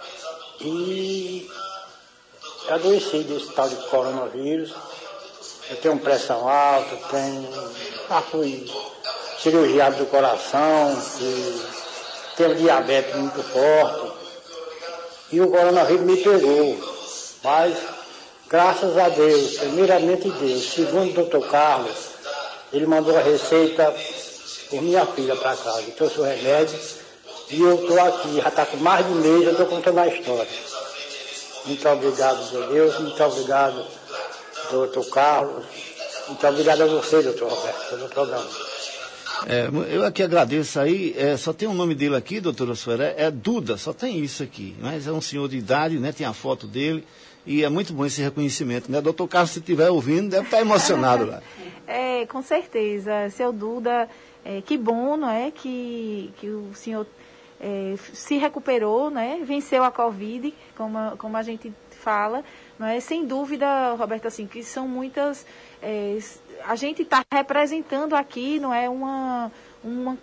E adoeci desse tal de coronavírus. Eu tenho pressão alta, tenho, já fui cirurgiado do coração, e tenho diabetes muito forte. E o coronavírus me pegou. Mas, graças a Deus, primeiramente Deus, segundo o doutor Carlos, ele mandou a receita por minha filha para casa. Eu trouxe o remédio e eu estou aqui, já está com mais de um mês, eu estou contando a história. Muito obrigado, meu Deus, muito obrigado, doutor Carlos, muito obrigado a você, doutor Roberto, pelo programa.
É, eu aqui agradeço aí, é, só tem o nome dele aqui, doutora Sueli, é Duda, só tem isso aqui, mas é um senhor de idade, né, tem a foto dele, e é muito bom esse reconhecimento, né, doutor Carlos, se estiver ouvindo, deve estar emocionado lá.
É, com certeza, seu Duda, é, que bom, não é, que, que o senhor é, se recuperou, né, venceu a Covid, como a, como a gente fala, não é, sem dúvida, Roberto, assim, que são muitas... É, a gente está representando aqui, não é, uma, uma,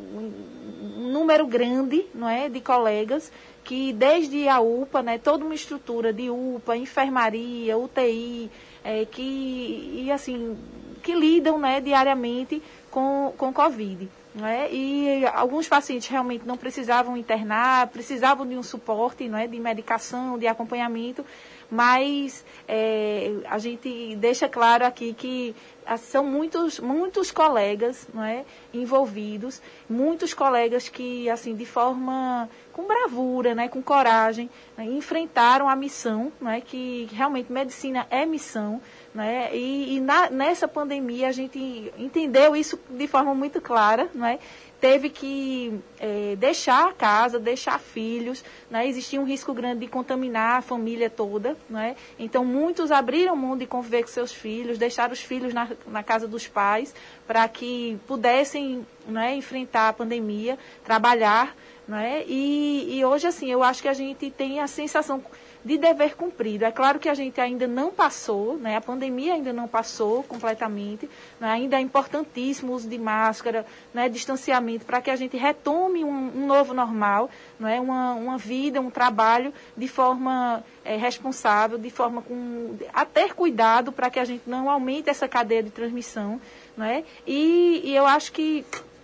um número grande, não é, de colegas que desde a U P A, né, toda uma estrutura de U P A, enfermaria, U T I, é, que, e assim, que lidam, né, diariamente com, com Covid. Não é? E alguns pacientes realmente não precisavam internar, precisavam de um suporte, não é, de medicação, de acompanhamento, mas é, a gente deixa claro aqui que são muitos, muitos colegas, não é, envolvidos, muitos colegas que, assim, de forma, com bravura, né, com coragem, né, enfrentaram a missão, não é, que realmente medicina é missão, né, e, e na, nessa pandemia a gente entendeu isso de forma muito clara, não é? Teve que é, deixar a casa, deixar filhos, né? Existia um risco grande de contaminar a família toda, né? Então muitos abriram mão de conviver com seus filhos, deixaram os filhos na, na casa dos pais para que pudessem, né, enfrentar a pandemia, trabalhar, né? E, e hoje, assim, eu acho que a gente tem a sensação de dever cumprido. É claro que a gente ainda não passou, né? A pandemia ainda não passou completamente, né? Ainda é importantíssimo o uso de máscara, né? Distanciamento, para que a gente retome um, um novo normal, né? uma, uma vida, um trabalho de forma é, responsável, de forma com, a ter cuidado para que a gente não aumente essa cadeia de transmissão, né? e, e eu acho que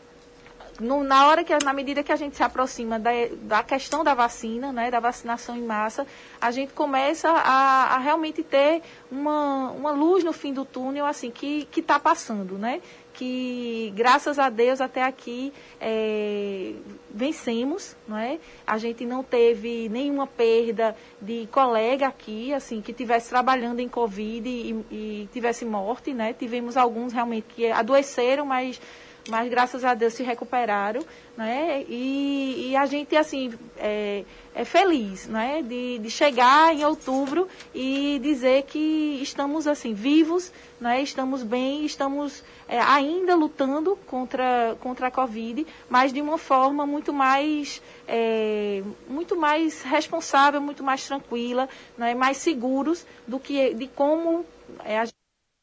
No, na hora que, na medida que a gente se aproxima da, da questão da vacina, né, da vacinação em massa, a gente começa a, a realmente ter uma, uma luz no fim do túnel, assim, que está passando, né? Que, graças a Deus, até aqui é, vencemos, não é? A gente não teve nenhuma perda de colega aqui, assim, que estivesse trabalhando em Covid e, e tivesse morte, né? Tivemos alguns realmente que adoeceram, mas... mas graças a Deus se recuperaram, né? E, e a gente, assim, é, é feliz, né? De, de chegar em outubro e dizer que estamos, assim, vivos, né? Estamos bem, estamos é, ainda lutando contra, contra a Covid, mas de uma forma muito mais, é, muito mais responsável, muito mais tranquila, né? Mais seguros do que de como é, a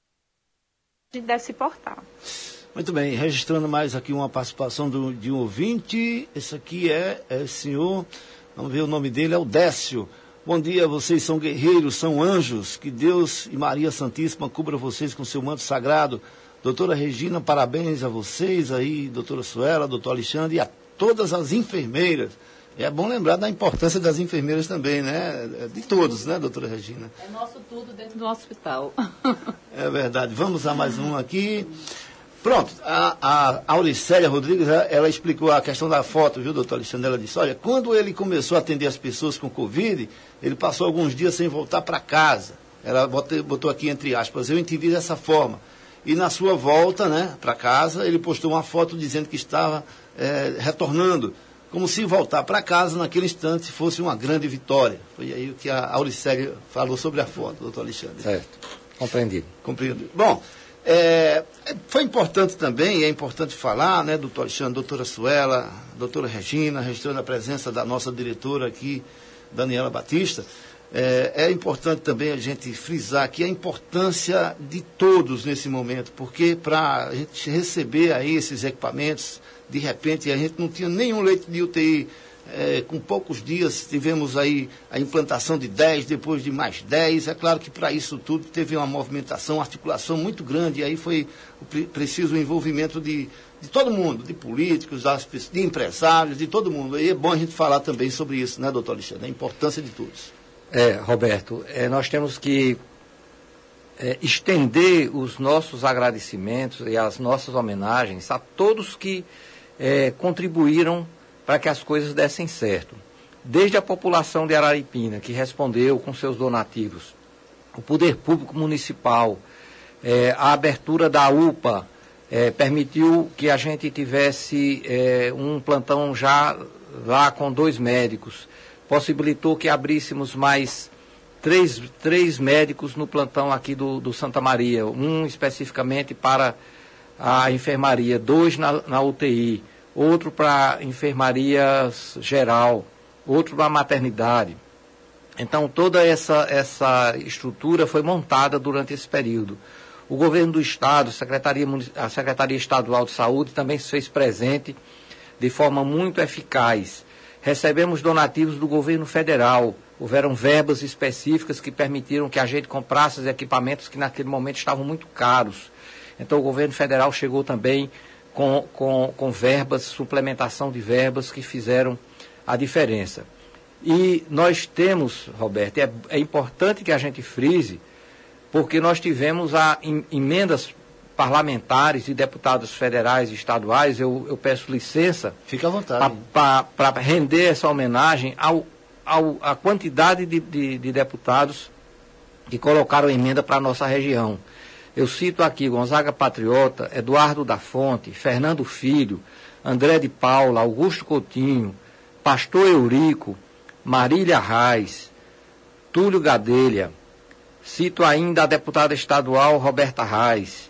gente deve se portar.
Muito bem, registrando mais aqui uma participação do, de um ouvinte. Esse aqui é, é o senhor, vamos ver o nome dele, é o Décio. Bom dia, vocês são guerreiros, são anjos. Que Deus e Maria Santíssima cubra vocês com seu manto sagrado. Doutora Regina, parabéns a vocês aí, doutora Suela, doutor Alexandre e a todas as enfermeiras. É bom lembrar da importância das enfermeiras também, né? De todos, né, doutora Regina?
É nosso tudo dentro do hospital.
É verdade. Vamos a mais um aqui. Pronto, a, a Auricélia Rodrigues, ela explicou a questão da foto, viu, doutor Alexandre? Ela disse, olha, quando ele começou a atender as pessoas com Covid, ele passou alguns dias sem voltar para casa. Ela botou, botou aqui entre aspas, eu entendi dessa forma. E na sua volta, né, para casa, ele postou uma foto dizendo que estava é, retornando, como se voltar para casa naquele instante fosse uma grande vitória. Foi aí o que a Auricélia falou sobre a foto, doutor Alexandre.
Certo, compreendido.
Compreendido. Bom... É, foi importante também, é importante falar, né, doutor Alexandre, doutora Suela, doutora Regina, registrando a presença da nossa diretora aqui, Daniela Batista, é, é importante também a gente frisar aqui a importância de todos nesse momento, porque para a gente receber aí esses equipamentos, de repente a gente não tinha nenhum leito de U T I É, com poucos dias tivemos aí a implantação de dez, depois de mais dez. É claro que para isso tudo teve uma movimentação, uma articulação muito grande, e aí foi pre preciso o envolvimento de, de todo mundo, de políticos, das, de empresários, de todo mundo. E é bom a gente falar também sobre isso, né, doutor Alexandre? A importância de todos.
É, Roberto, é, nós temos que é, estender os nossos agradecimentos e as nossas homenagens a todos que é, contribuíram para que as coisas dessem certo. Desde a população de Araripina, que respondeu com seus donativos, o poder público municipal, é, a abertura da U P A, é, permitiu que a gente tivesse é, um plantão já lá com dois médicos, possibilitou que abríssemos mais três, três médicos no plantão aqui do, do Santa Maria, um especificamente para a enfermaria, dois na, na U T I, outro para enfermaria geral, outro para maternidade. Então, toda essa, essa estrutura foi montada durante esse período. O governo do Estado, a Secretaria, a Secretaria Estadual de Saúde também se fez presente de forma muito eficaz. Recebemos donativos do governo federal, houveram verbas específicas que permitiram que a gente comprasse os equipamentos que naquele momento estavam muito caros. Então, o governo federal chegou também Com, com, com verbas, suplementação de verbas que fizeram a diferença. E nós temos, Roberto, é, é importante que a gente frise, porque nós tivemos a, em, emendas parlamentares e deputados federais e estaduais, eu, eu peço licença.
Fique à vontade.
Para render essa homenagem ao, ao, à quantidade de, de, de deputados que colocaram emenda para a nossa região. Eu cito aqui Gonzaga Patriota, Eduardo da Fonte, Fernando Filho, André de Paula, Augusto Coutinho, Pastor Eurico, Marília Reis, Túlio Gadelha. Cito ainda a deputada estadual Roberta Reis.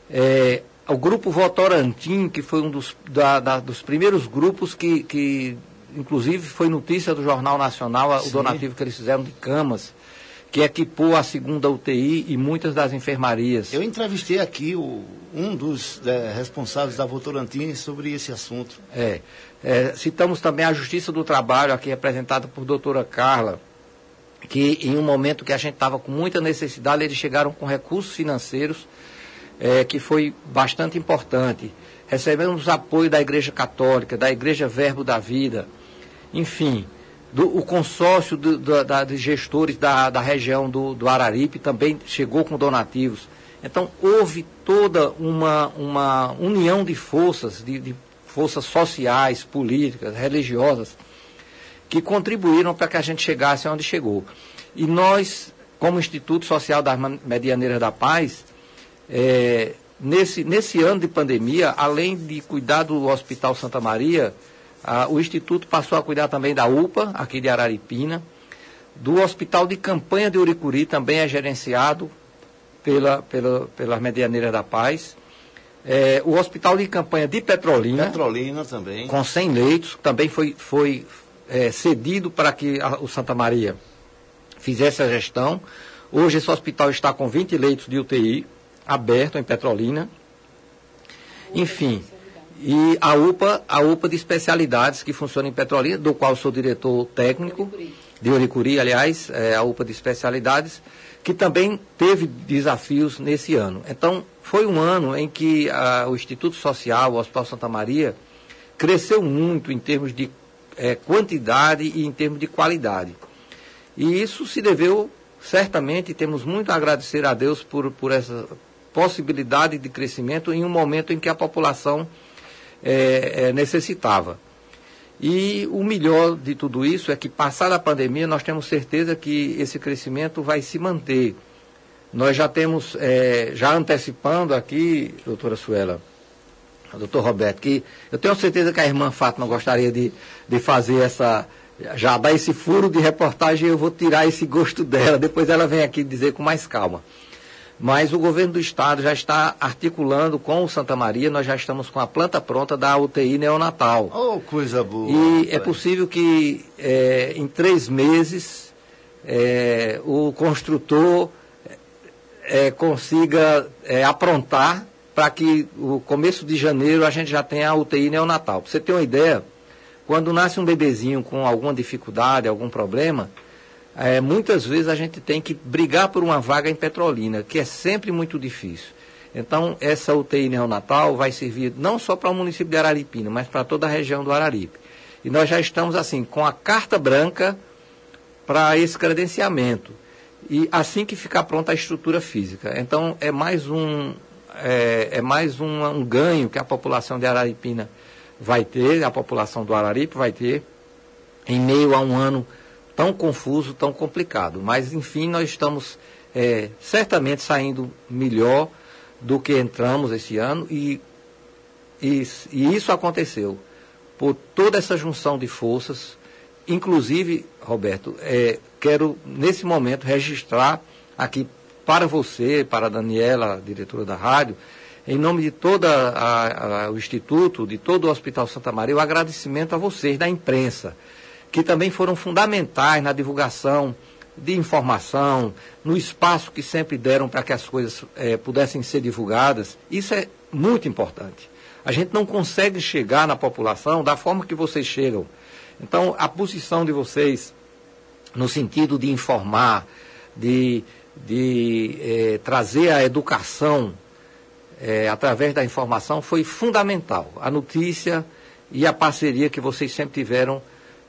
É, o grupo Votorantim, que foi um dos, da, da, dos primeiros grupos que, que, inclusive, foi notícia do Jornal Nacional, Sim. o donativo que eles fizeram de camas, que equipou a segunda U T I e muitas das enfermarias.
Eu entrevistei aqui o, um dos é, responsáveis da Votorantim sobre esse assunto.
É, é, citamos também a Justiça do Trabalho, aqui representada por doutora Carla, que em um momento que a gente estava com muita necessidade, eles chegaram com recursos financeiros, é, que foi bastante importante. Recebemos apoio da Igreja Católica, da Igreja Verbo da Vida, enfim... Do, o consórcio do, do, da, de gestores da, da região do, do Araripe também chegou com donativos. Então, houve toda uma, uma união de forças, de, de forças sociais, políticas, religiosas, que contribuíram para que a gente chegasse onde chegou. E nós, como Instituto Social das Medianeiras da Paz, é, nesse, nesse ano de pandemia, além de cuidar do Hospital Santa Maria, Ah, o Instituto passou a cuidar também da U P A, aqui de Araripina, do Hospital de Campanha de Uricuri, também é gerenciado pela, pela, pelas Medianeiras da Paz, é, o Hospital de Campanha de Petrolina,
Petrolina também,
com cem leitos, também foi, foi é, cedido para que a, o Santa Maria fizesse a gestão. Hoje esse hospital está com vinte leitos de U T I, aberto em Petrolina, enfim... E a U P A, a U P A de especialidades que funciona em Petrolina, do qual sou diretor técnico, de Uricuri, aliás, é, a U P A de especialidades, que também teve desafios nesse ano. Então, foi um ano em que a, o Instituto Social, o Hospital Santa Maria, cresceu muito em termos de é, quantidade e em termos de qualidade. E isso se deveu, certamente, temos muito a agradecer a Deus por, por essa possibilidade de crescimento em um momento em que a população É, é, necessitava. E o melhor de tudo isso é que, passada a pandemia, nós temos certeza que esse crescimento vai se manter. Nós já temos, é, já antecipando aqui, doutora Suela, doutor Roberto, que eu tenho certeza que a irmã Fátima gostaria de, de fazer essa, já dar esse furo de reportagem, eu vou tirar esse gosto dela, depois ela vem aqui dizer com mais calma. Mas o governo do estado já está articulando com o Santa Maria, nós já estamos com a planta pronta da U T I neonatal.
Oh, coisa boa.
E é possível que é, em três meses é, o construtor é, consiga é, aprontar para que o começo de janeiro a gente já tenha a U T I neonatal. Para você ter uma ideia, quando nasce um bebezinho com alguma dificuldade, algum problema, é, muitas vezes a gente tem que brigar por uma vaga em Petrolina, que é sempre muito difícil. Então, essa U T I neonatal vai servir não só para o município de Araripina, mas para toda a região do Araripe. E nós já estamos, assim, com a carta branca para esse credenciamento. E assim que ficar pronta a estrutura física. Então, é mais um, é, é mais um, um ganho que a população de Araripina vai ter, a população do Araripe vai ter, em meio a um ano tão confuso, tão complicado. Mas, enfim, nós estamos é, certamente saindo melhor do que entramos esse ano, e, e, e isso aconteceu por toda essa junção de forças. Inclusive, Roberto, é, quero nesse momento registrar aqui para você, para a Daniela, diretora da rádio, em nome de todo o Instituto, de todo o Hospital Santa Maria, o agradecimento a vocês da imprensa, que também foram fundamentais na divulgação de informação, no espaço que sempre deram para que as coisas é, pudessem ser divulgadas. Isso é muito importante. A gente não consegue chegar na população da forma que vocês chegam. Então, a posição de vocês, no sentido de informar, de, de é, trazer a educação é, através da informação, foi fundamental. A notícia e a parceria que vocês sempre tiveram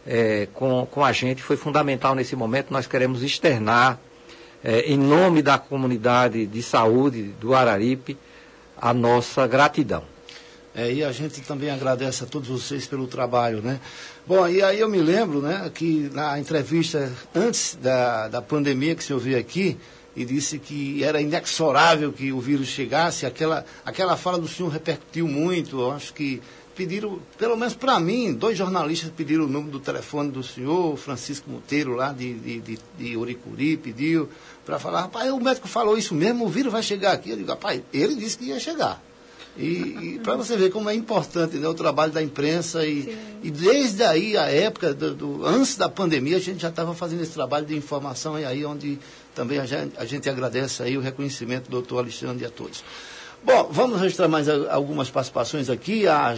É, com, com a gente foi fundamental nesse momento. Nós queremos externar, é, em nome da comunidade de saúde do Araripe, a nossa gratidão.
É, e a gente também agradece a todos vocês pelo trabalho, né? Bom, e aí eu me lembro, né, que na entrevista antes da, da pandemia que o senhor veio aqui e disse que era inexorável que o vírus chegasse, aquela, aquela fala do senhor repercutiu muito. Eu acho que pediram, pelo menos para mim, dois jornalistas pediram o número do telefone do senhor, Francisco Monteiro, lá de, de, de, de Oricuri, pediu para falar, rapaz, o médico falou isso mesmo, o vírus vai chegar aqui. Eu digo, rapaz, ele disse que ia chegar. E, e para você ver como é importante, né, o trabalho da imprensa, e, e desde aí, a época, do, do, antes da pandemia, a gente já estava fazendo esse trabalho de informação, e aí onde também a gente, a gente agradece aí o reconhecimento do doutor Alexandre e a todos. Bom, vamos registrar mais algumas participações aqui. A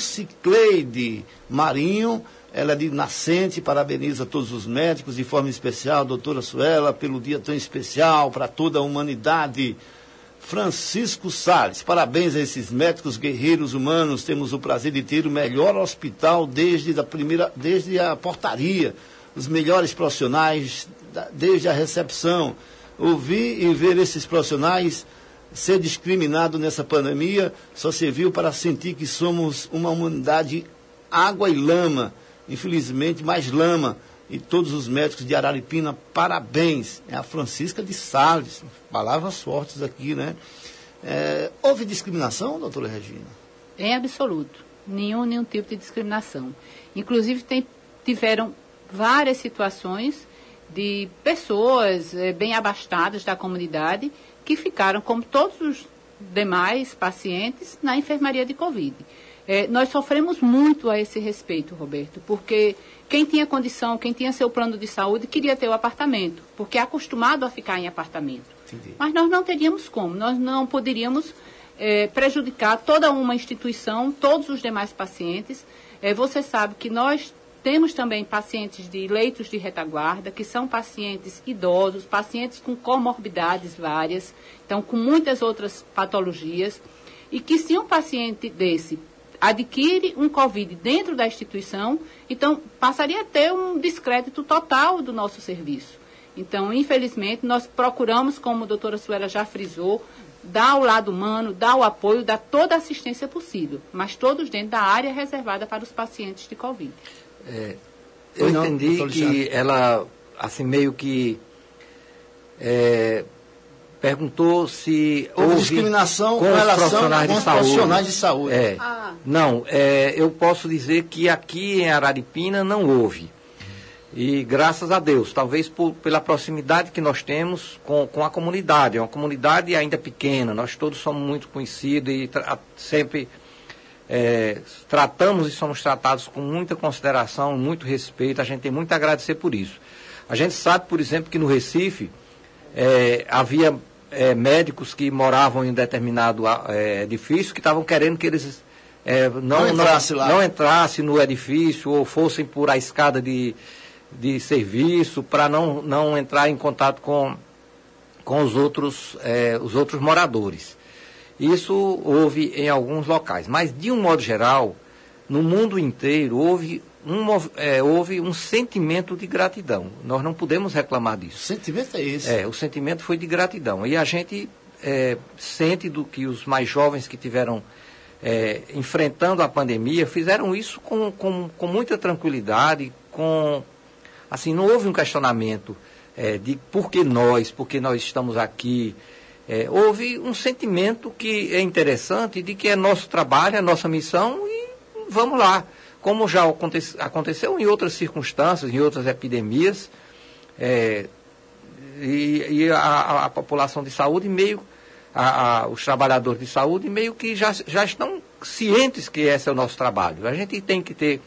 Jucicleide Marinho, ela é de Nascente, parabeniza todos os médicos, de forma especial, a doutora Suela, pelo dia tão especial para toda a humanidade. Francisco Salles, parabéns a esses médicos guerreiros humanos, temos o prazer de ter o melhor hospital desde, a primeira, desde a portaria, os melhores profissionais desde a recepção. Ouvir e ver esses profissionais ser discriminado nessa pandemia só serviu para sentir que somos uma humanidade água e lama, infelizmente mais lama. E todos os médicos de Araripina, parabéns. É a Francisca de Salles, palavras fortes aqui, né? É, houve discriminação, doutora Regina?
Em absoluto, nenhum, nenhum tipo de discriminação. Inclusive tem, tiveram várias situações de pessoas é, bem abastadas da comunidade que ficaram, como todos os demais pacientes, na enfermaria de Covid. É, nós sofremos muito a esse respeito, Roberto, porque quem tinha condição, quem tinha seu plano de saúde, queria ter o apartamento, porque é acostumado a ficar em apartamento. Entendi. Mas nós não teríamos como, nós não poderíamos é, prejudicar toda uma instituição, todos os demais pacientes. É, você sabe que nós temos também pacientes de leitos de retaguarda, que são pacientes idosos, pacientes com comorbidades várias, então com muitas outras patologias, e que se um paciente desse adquire um Covid dentro da instituição, então passaria a ter um descrédito total do nosso serviço. Então, infelizmente, nós procuramos, como a doutora Suela já frisou, dar o lado humano, dar o apoio, dar toda a assistência possível, mas todos dentro da área reservada para os pacientes de Covid.
É, eu não, entendi que ela, assim, meio que é, perguntou se
houve, houve discriminação com, com relação profissionais com os profissionais de saúde.
É, ah. Não, é, eu posso dizer que aqui em Araripina não houve. E graças a Deus, talvez por, pela proximidade que nós temos com, com a comunidade. É uma comunidade ainda pequena, nós todos somos muito conhecidos e tra sempre é, tratamos e somos tratados com muita consideração, muito respeito. A gente tem muito a agradecer por isso. A gente sabe, por exemplo, que no Recife é, havia é, médicos que moravam em um determinado é, edifício que estavam querendo que eles é, não, não, entrasse não, lá. não entrasse no edifício ou fossem por a escada de, de serviço para não, não entrar em contato com, com os, outros, é, os outros moradores. Isso houve em alguns locais, mas de um modo geral, no mundo inteiro houve um, é, houve um sentimento de gratidão. Nós não podemos reclamar disso. O
sentimento é esse.
É, o sentimento foi de gratidão. E a gente é, sente do que os mais jovens que tiveram é, enfrentando a pandemia fizeram isso com, com, com muita tranquilidade, com, assim, não houve um questionamento é, de por que nós, por que nós estamos aqui. É, houve um sentimento que é interessante de que é nosso trabalho, é nossa missão e vamos lá. Como já aconte, aconteceu em outras circunstâncias, em outras epidemias, é, e, e a, a população de saúde meio, a, a, os trabalhadores de saúde meio que já, já estão cientes que esse é o nosso trabalho. A gente tem que ter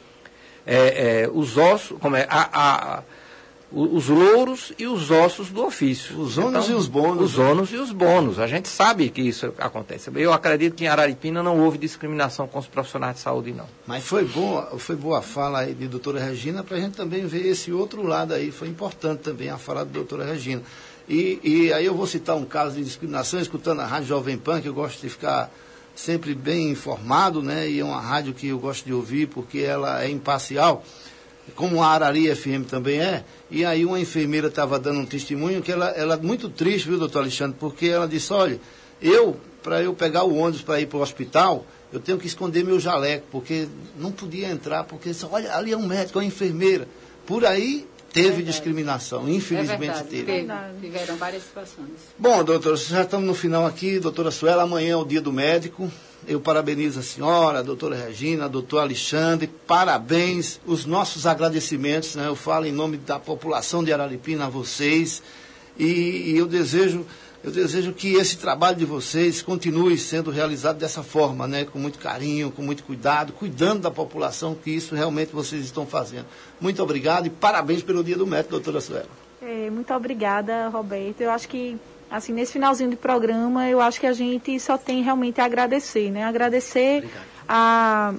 é, é, os ossos, como é, a, a os louros e os ossos do ofício.
Os ônus então,
e
os bônus.
Os ônus e os bônus. A gente sabe que isso acontece. Eu acredito que em Araripina não houve discriminação com os profissionais de saúde, não.
Mas foi boa, foi boa a fala aí de doutora Regina, para a gente também ver esse outro lado aí. Foi importante também a fala da doutora Regina. E, e aí eu vou citar um caso de discriminação, escutando a Rádio Jovem Pan, que eu gosto de ficar sempre bem informado, né? E é uma rádio que eu gosto de ouvir, porque ela é imparcial, como a Arari F M também é. E aí uma enfermeira estava dando um testemunho que ela, ela é muito triste, viu, doutor Alexandre, porque ela disse, olha, eu, para eu pegar o ônibus para ir para o hospital, eu tenho que esconder meu jaleco, porque não podia entrar, porque, olha, ali é um médico, é uma enfermeira. Por aí teve é discriminação, infelizmente
é verdade,
teve.
Verdade. Tiveram várias situações.
Bom, doutora, já estamos no final aqui, doutora Suela, amanhã é o dia do médico. Eu parabenizo a senhora, a doutora Regina, a doutor Alexandre, parabéns, os nossos agradecimentos, né? Eu falo em nome da população de Araripina a vocês, e, e eu desejo, eu desejo que esse trabalho de vocês continue sendo realizado dessa forma, né? Com muito carinho, com muito cuidado, cuidando da população, que isso realmente vocês estão fazendo. Muito obrigado e parabéns pelo dia do médico, doutora Suela.
É, muito obrigada, Roberto. Eu acho que assim, nesse finalzinho de programa, eu acho que a gente só tem realmente a agradecer, né? Agradecer a,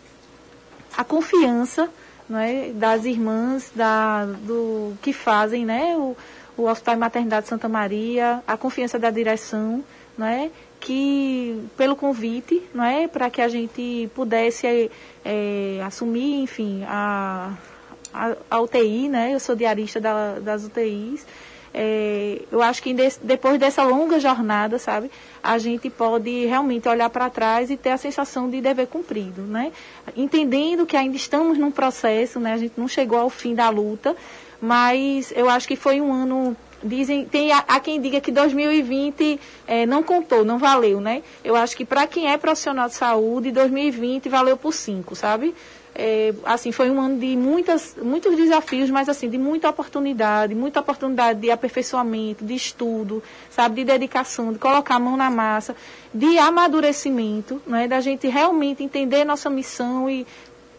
a confiança, né, das irmãs da, do, que fazem, né, o, o Hospital e Maternidade Santa Maria, a confiança da direção, né, que pelo convite, né, para que a gente pudesse é, assumir, enfim, a, a, a U T I, né? Eu sou diarista da, das U T Is. É, eu acho que de, depois dessa longa jornada, sabe, a gente pode realmente olhar para trás e ter a sensação de dever cumprido, né? Entendendo que ainda estamos num processo, né? A gente não chegou ao fim da luta, mas eu acho que foi um ano, dizem, tem a, a quem diga que dois mil e vinte é, não contou, não valeu, né? Eu acho que para quem é profissional de saúde, dois mil e vinte valeu por cinco, sabe? É, assim, foi um ano de muitas, muitos desafios, mas assim, de muita oportunidade, muita oportunidade de aperfeiçoamento, de estudo, sabe, de dedicação, de colocar a mão na massa, de amadurecimento, né, da gente realmente entender nossa missão e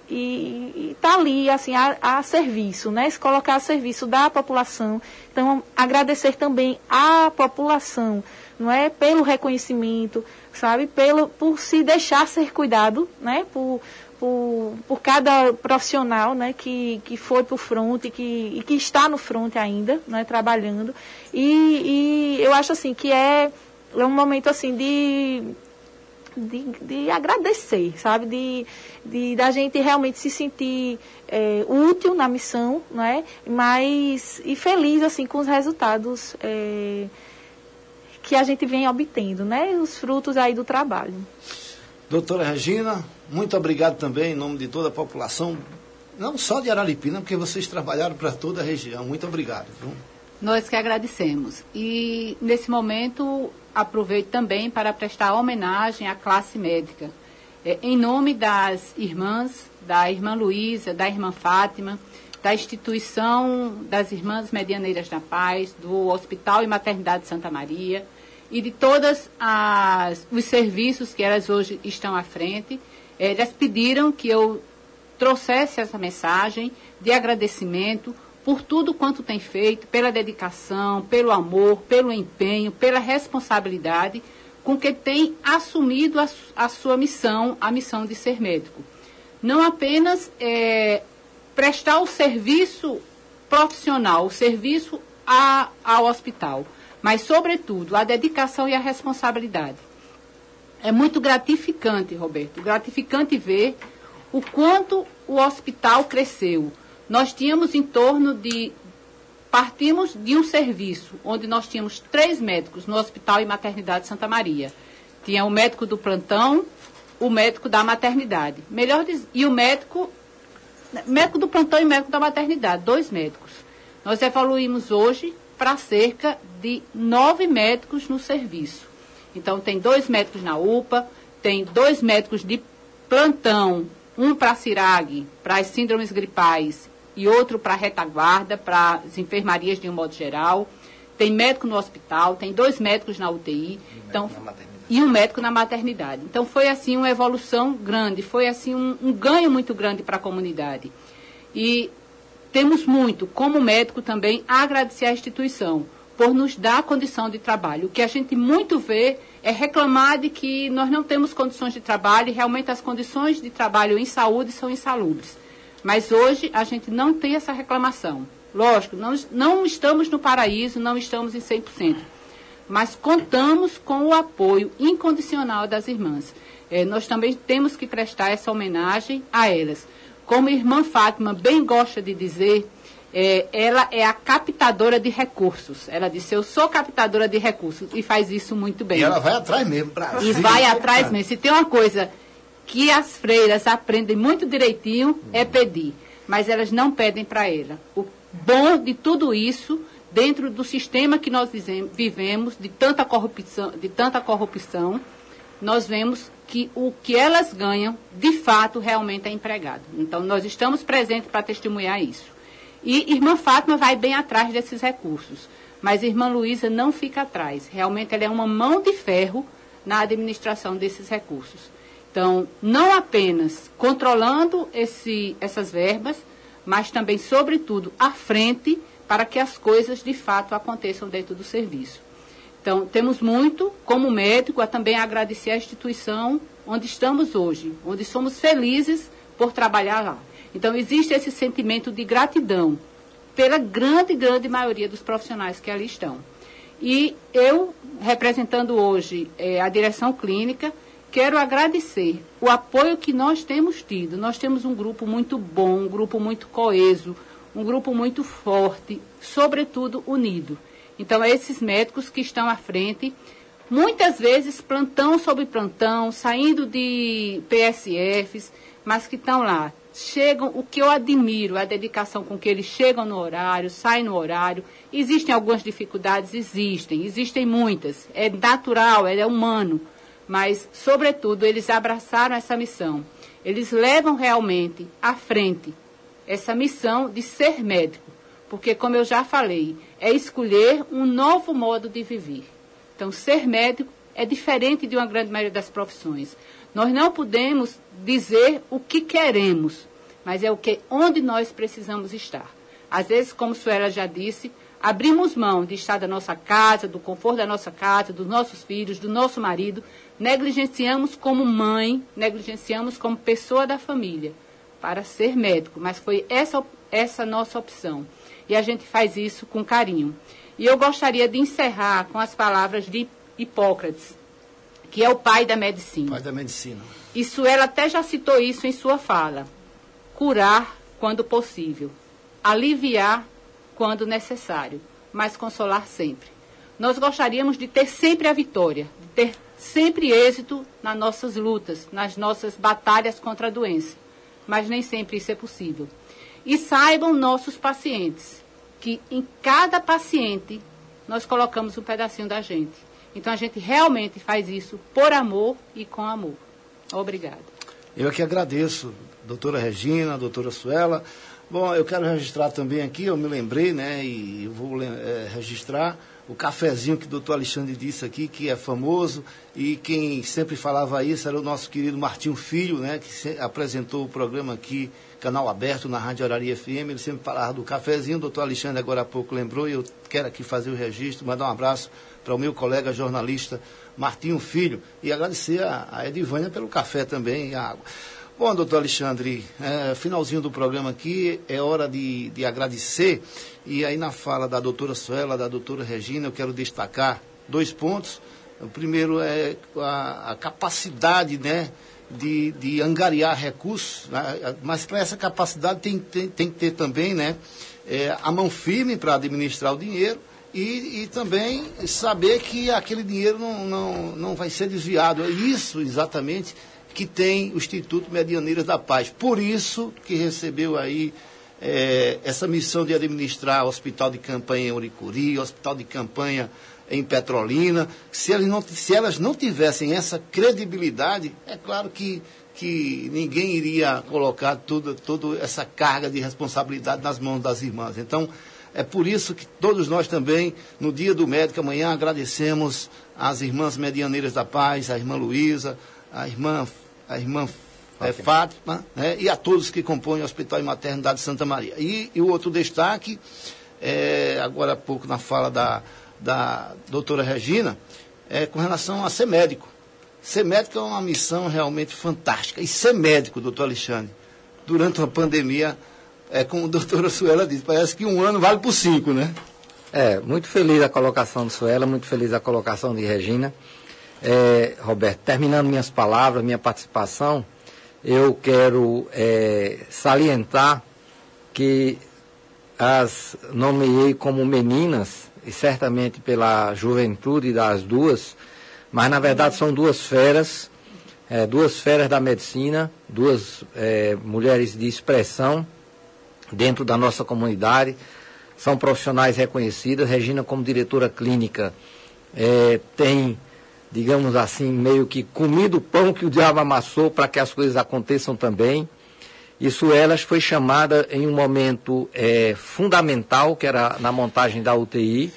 e estar tá ali, assim, a, a serviço, né, se colocar a serviço da população. Então, agradecer também à população, não é, pelo reconhecimento, sabe, pelo, por se deixar ser cuidado, né, por Por, por cada profissional, né, que, que foi para o front e que, e que está no front ainda, né, trabalhando. E, e eu acho assim que é, é um momento assim de, de, de agradecer, sabe? De, de da gente realmente se sentir é, útil na missão, né, mas e feliz assim com os resultados é, que a gente vem obtendo, né, os frutos aí do trabalho.
Doutora Regina, muito obrigado também em nome de toda a população, não só de Araripina, porque vocês trabalharam para toda a região. Muito obrigado. Viu?
Nós que agradecemos. E, nesse momento, aproveito também para prestar homenagem à classe médica. É, em nome das irmãs, da irmã Luísa, da irmã Fátima, da instituição das Irmãs Medianeiras da Paz, do Hospital e Maternidade Santa Maria, e de todos os serviços que elas hoje estão à frente, elas pediram que eu trouxesse essa mensagem de agradecimento por tudo quanto tem feito, pela dedicação, pelo amor, pelo empenho, pela responsabilidade com que tem assumido a, a sua missão, a missão de ser médico. Não apenas é, prestar o serviço profissional, o serviço a, ao hospital, mas, sobretudo, a dedicação e a responsabilidade. É muito gratificante, Roberto, gratificante ver o quanto o hospital cresceu. Nós tínhamos em torno de... Partimos de um serviço onde nós tínhamos três médicos no Hospital e Maternidade Santa Maria. Tinha o médico do plantão, o médico da maternidade. Melhor diz, e o médico, médico do plantão e médico da maternidade, dois médicos. Nós evoluímos hoje para cerca de nove médicos no serviço. Então, tem dois médicos na U P A, tem dois médicos de plantão, um para a CIRAG, para as síndromes gripais, e outro para a retaguarda, para as enfermarias de um modo geral. Tem médico no hospital, tem dois médicos na U T I então, e um médico na maternidade. Então, foi assim uma evolução grande, foi assim um, um ganho muito grande para a comunidade. E temos muito, como médico também, a agradecer à instituição por nos dar condição de trabalho. O que a gente muito vê é reclamar de que nós não temos condições de trabalho e realmente as condições de trabalho em saúde são insalubres. Mas hoje a gente não tem essa reclamação. Lógico, não, não estamos no paraíso, não estamos em cem por cento. Mas contamos com o apoio incondicional das irmãs. É, nós também temos que prestar essa homenagem a elas. Como a irmã Fátima bem gosta de dizer, é, ela é a captadora de recursos. Ela disse, eu sou captadora de recursos e faz isso muito bem.
E ela vai atrás mesmo. Pra...
E vai atrás mesmo. Se tem uma coisa... que as freiras aprendem muito direitinho é pedir, mas elas não pedem para ela. O bom de tudo isso, dentro do sistema que nós vivemos, de tanta corrupção, de tanta corrupção, nós vemos que o que elas ganham, de fato, realmente é empregado. Então, nós estamos presentes para testemunhar isso. E irmã Fátima vai bem atrás desses recursos, mas irmã Luísa não fica atrás. Realmente, ela é uma mão de ferro na administração desses recursos. Então, não apenas controlando esse, essas verbas, mas também, sobretudo, à frente para que as coisas, de fato, aconteçam dentro do serviço. Então, temos muito, como médico, a também agradecer à instituição onde estamos hoje, onde somos felizes por trabalhar lá. Então, existe esse sentimento de gratidão pela grande, grande maioria dos profissionais que ali estão. E eu, representando hoje eh, a direção clínica, quero agradecer o apoio que nós temos tido. Nós temos um grupo muito bom, um grupo muito coeso, um grupo muito forte, sobretudo unido. Então, esses médicos que estão à frente, muitas vezes plantão sobre plantão, saindo de P S Fs, mas que estão lá. Chegam, o que eu admiro, a dedicação com que eles chegam no horário, saem no horário. Existem algumas dificuldades? Existem, existem muitas. É natural, é humano. Mas, sobretudo, eles abraçaram essa missão. Eles levam realmente à frente essa missão de ser médico. Porque, como eu já falei, é escolher um novo modo de viver. Então, ser médico é diferente de uma grande maioria das profissões. Nós não podemos dizer o que queremos, mas é o que, onde nós precisamos estar. Às vezes, como a Suela já disse, abrimos mão de estar da nossa casa, do conforto da nossa casa, dos nossos filhos, do nosso marido, negligenciamos como mãe, negligenciamos como pessoa da família, para ser médico, mas foi essa, essa nossa opção. E a gente faz isso com carinho. E eu gostaria de encerrar com as palavras de Hipócrates, que é o pai da medicina.
Pai da medicina.
Isso, ela até já citou isso em sua fala. Curar quando possível, aliviar quando necessário, mas consolar sempre. Nós gostaríamos de ter sempre a vitória, de ter sempre êxito nas nossas lutas, nas nossas batalhas contra a doença, mas nem sempre isso é possível. E saibam nossos pacientes que em cada paciente nós colocamos um pedacinho da gente. Então a gente realmente faz isso por amor e com amor. Obrigada.
Eu que agradeço, doutora Regina, doutora Suela. Bom, eu quero registrar também aqui, eu me lembrei, né, e eu vou é, registrar o cafezinho que o doutor Alexandre disse aqui, que é famoso, e quem sempre falava isso era o nosso querido Martinho Filho, né, que se, apresentou o programa aqui, canal aberto na Rádio Arari F M, ele sempre falava do cafezinho, o doutor Alexandre agora há pouco lembrou, e eu quero aqui fazer o registro, mandar um abraço para o meu colega jornalista Martinho Filho, e agradecer a, a Edivânia pelo café também e a água. Bom, doutor Alexandre, é, finalzinho do programa aqui, é hora de, de agradecer, e aí na fala da doutora Suela, da doutora Regina, eu quero destacar dois pontos. O primeiro é a, a capacidade, né, de, de angariar recursos, né, mas para essa capacidade tem, tem, tem que ter também, né, é, a mão firme para administrar o dinheiro, E, e também saber que aquele dinheiro não, não, não vai ser desviado. É isso exatamente que tem o Instituto Medianeiras da Paz. Por isso que recebeu aí é, essa missão de administrar o hospital de campanha em Uricuri, o hospital de campanha em Petrolina. Se elas não, se elas não tivessem essa credibilidade, é claro que, que ninguém iria colocar tudo, toda essa carga de responsabilidade nas mãos das irmãs. Então, é por isso que todos nós também, no Dia do Médico, amanhã, agradecemos às irmãs Medianeiras da Paz, a irmã Luísa, a irmã, a irmã é, Fátima, né, e a todos que compõem o Hospital e Maternidade Santa Maria. E, e o outro destaque, é, agora há pouco na fala da, da doutora Regina, é com relação a ser médico. Ser médico é uma missão realmente fantástica. E ser médico, doutor Alexandre, durante uma pandemia... É como a doutora Suela disse, parece que um ano vale por cinco, né?
É, muito feliz a colocação de Suela, muito feliz a colocação de Regina. É, Roberto, terminando minhas palavras, minha participação, eu quero é, salientar que as nomeei como meninas, e certamente pela juventude das duas, mas na verdade são duas feras, é, duas feras da medicina, duas é, mulheres de expressão, dentro da nossa comunidade, são profissionais reconhecidas. Regina, como diretora clínica, é, tem, digamos assim, meio que comido o pão que o diabo amassou para que as coisas aconteçam também. Isso elas foi chamada em um momento é, fundamental, que era na montagem da U T I,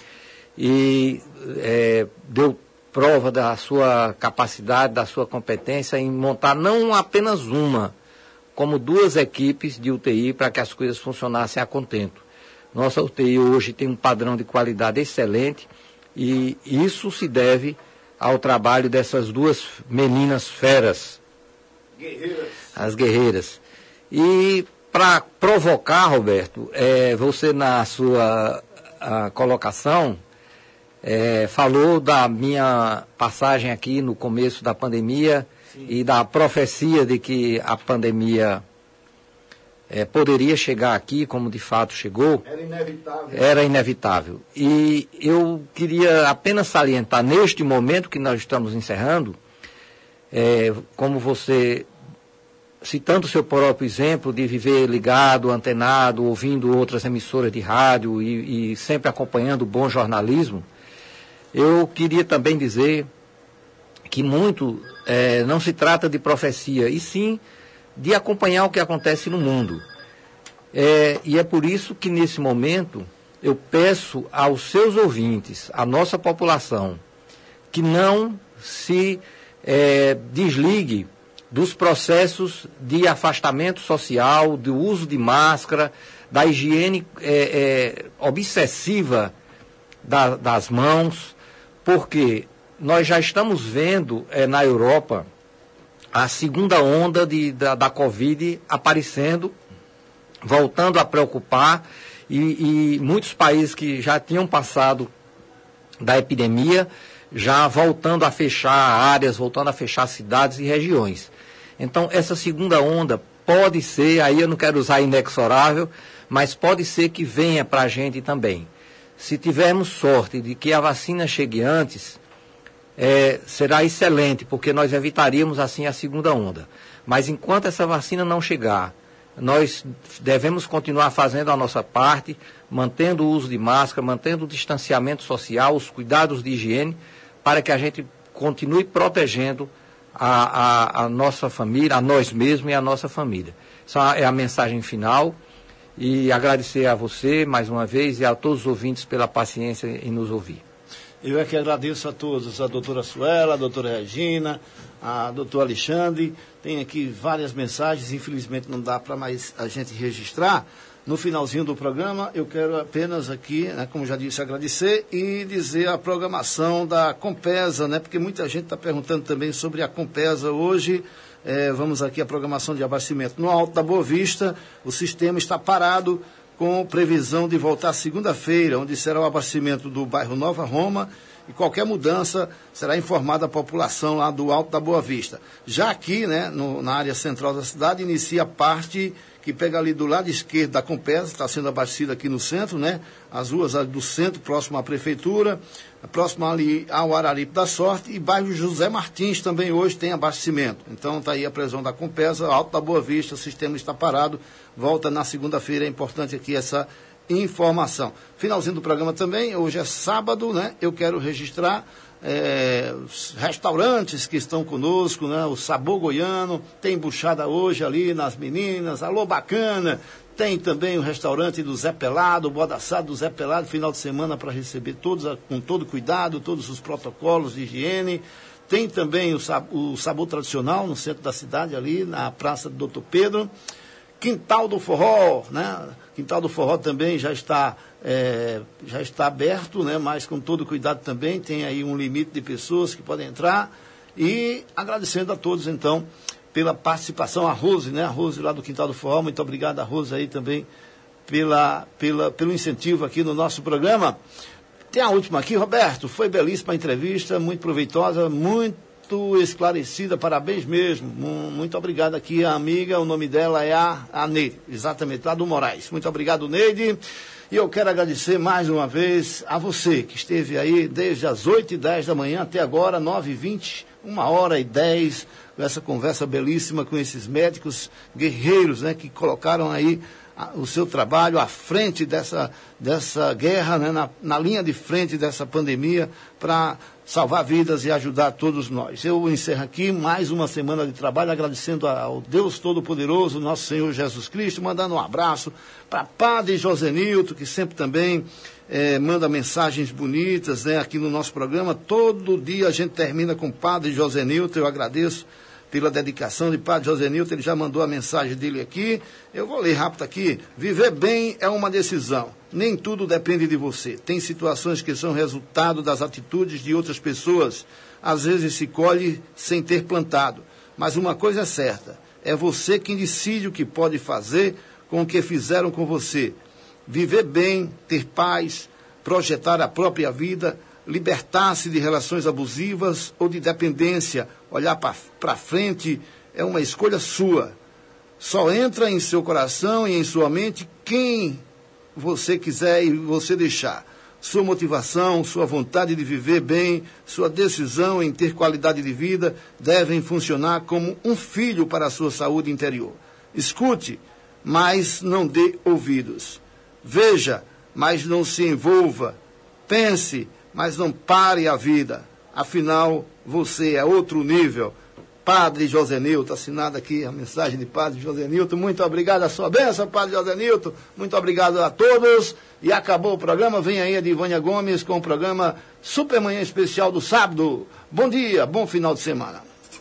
e é, deu prova da sua capacidade, da sua competência em montar não apenas uma, como duas equipes de U T I para que as coisas funcionassem a contento. Nossa U T I hoje tem um padrão de qualidade excelente e isso se deve ao trabalho dessas duas meninas feras. Guerreiras. As guerreiras. E para provocar, Roberto, é, você na sua a, colocação é, falou da minha passagem aqui no começo da pandemia, sim, e da profecia de que a pandemia é, poderia chegar aqui, como de fato chegou. Era inevitável. Era inevitável. E eu queria apenas salientar, neste momento que nós estamos encerrando, é, como você, citando o seu próprio exemplo de viver ligado, antenado, ouvindo outras emissoras de rádio e, e sempre acompanhando o bom jornalismo, eu queria também dizer que muito é, não se trata de profecia, e sim de acompanhar o que acontece no mundo. É, e é por isso que, nesse momento, eu peço aos seus ouvintes, à nossa população, que não se é, desligue dos processos de afastamento social, do uso de máscara, da higiene é, é, obsessiva da, das mãos, porque nós já estamos vendo é, na Europa a segunda onda de, da, da Covid aparecendo, voltando a preocupar, e, e muitos países que já tinham passado da epidemia, já voltando a fechar áreas, voltando a fechar cidades e regiões. Então, essa segunda onda pode ser, aí eu não quero usar inexorável, mas pode ser que venha para a gente também. Se tivermos sorte de que a vacina chegue antes, É, será excelente, porque nós evitaríamos assim a segunda onda. Mas enquanto essa vacina não chegar, nós devemos continuar fazendo a nossa parte, mantendo o uso de máscara, mantendo o distanciamento social, os cuidados de higiene, para que a gente continue protegendo a, a, a nossa família, a nós mesmos e a nossa família. Essa é a mensagem final, e agradecer a você mais uma vez e a todos os ouvintes pela paciência em nos ouvir.
Eu é que agradeço a todos, a doutora Suela, a doutora Regina, a doutor Alexandre. Tem aqui várias mensagens, infelizmente não dá para mais a gente registrar. No finalzinho do programa, eu quero apenas aqui, né, como já disse, agradecer e dizer a programação da Compesa, né, porque muita gente está perguntando também sobre a Compesa hoje. É, vamos aqui a programação de abastecimento no Alto da Boa Vista. O sistema está parado com previsão de voltar segunda-feira, onde será o abastecimento do bairro Nova Roma, e qualquer mudança será informada a população lá do Alto da Boa Vista. Já aqui, né, no, na área central da cidade, inicia a parte que pega ali do lado esquerdo da Compesa, está sendo abastecida aqui no centro, né? As ruas do centro, próximo à prefeitura, próximo ali ao Araripe da Sorte, e bairro José Martins também hoje tem abastecimento. Então está aí a previsão da Compesa, Alto da Boa Vista, o sistema está parado, volta na segunda-feira, é importante aqui essa informação. Finalzinho do programa também, hoje é sábado, né? Eu quero registrar É, os restaurantes que estão conosco, né? O Sabor Goiano, tem buchada hoje ali nas meninas, alô bacana, tem também o restaurante do Zé Pelado, o bode assado do Zé Pelado, final de semana para receber todos, com todo cuidado, todos os protocolos de higiene. Tem também o, o Sabor Tradicional no centro da cidade, ali na Praça do doutor Pedro. Quintal do Forró, né? Quintal do Forró também já está, é, já está aberto, né? Mas com todo cuidado também, tem aí um limite de pessoas que podem entrar. E agradecendo a todos, então, pela participação. A Rose, né? A Rose lá do Quintal do Forró, muito obrigado a Rose aí também pela, pela, pelo incentivo aqui no nosso programa. Tem a última aqui, Roberto, foi belíssima a entrevista, muito proveitosa, muito esclarecida, parabéns mesmo, muito obrigado aqui a amiga, o nome dela é a, a Neide, exatamente, lá do Moraes. Muito obrigado, Neide, e eu quero agradecer mais uma vez a você que esteve aí desde as oito e dez da manhã até agora, nove e vinte, uma hora e dez, com essa conversa belíssima com esses médicos guerreiros, né, que colocaram aí a, o seu trabalho à frente dessa, dessa guerra, né, na, na linha de frente dessa pandemia, para salvar vidas e ajudar todos nós. Eu encerro aqui mais uma semana de trabalho, agradecendo ao Deus Todo-Poderoso, nosso Senhor Jesus Cristo, mandando um abraço para Padre Josenilton, que sempre também eh, manda mensagens bonitas, né, aqui no nosso programa. Todo dia a gente termina com Padre Josenilton, eu agradeço pela dedicação de Padre Josenilton, ele já mandou a mensagem dele aqui. Eu vou ler rápido aqui. Viver bem é uma decisão. Nem tudo depende de você. Tem situações que são resultado das atitudes de outras pessoas. Às vezes se colhe sem ter plantado. Mas uma coisa é certa, é você quem decide o que pode fazer com o que fizeram com você. Viver bem, ter paz, projetar a própria vida, libertar-se de relações abusivas ou de dependência, olhar para frente, é uma escolha sua. Só entra em seu coração e em sua mente quem você quiser e você deixar. Sua motivação, sua vontade de viver bem, sua decisão em ter qualidade de vida devem funcionar como um filho para a sua saúde interior. Escute, mas não dê ouvidos. Veja, mas não se envolva. Pense, mas não pare a vida. Afinal, você é outro nível. Padre Josenilton, assinada aqui a mensagem de Padre Josenilton. Muito obrigado a sua bênção, Padre Josenilton. Muito obrigado a todos. E acabou o programa. Vem aí a Divânia Gomes com o programa Supermanhã Especial do sábado. Bom dia, bom final de semana.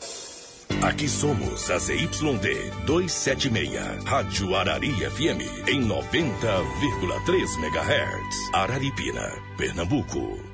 Aqui somos a Z Y D duzentos e setenta e seis, Rádio Arari F M, em noventa vírgula três megahertz. Araripina, Pernambuco.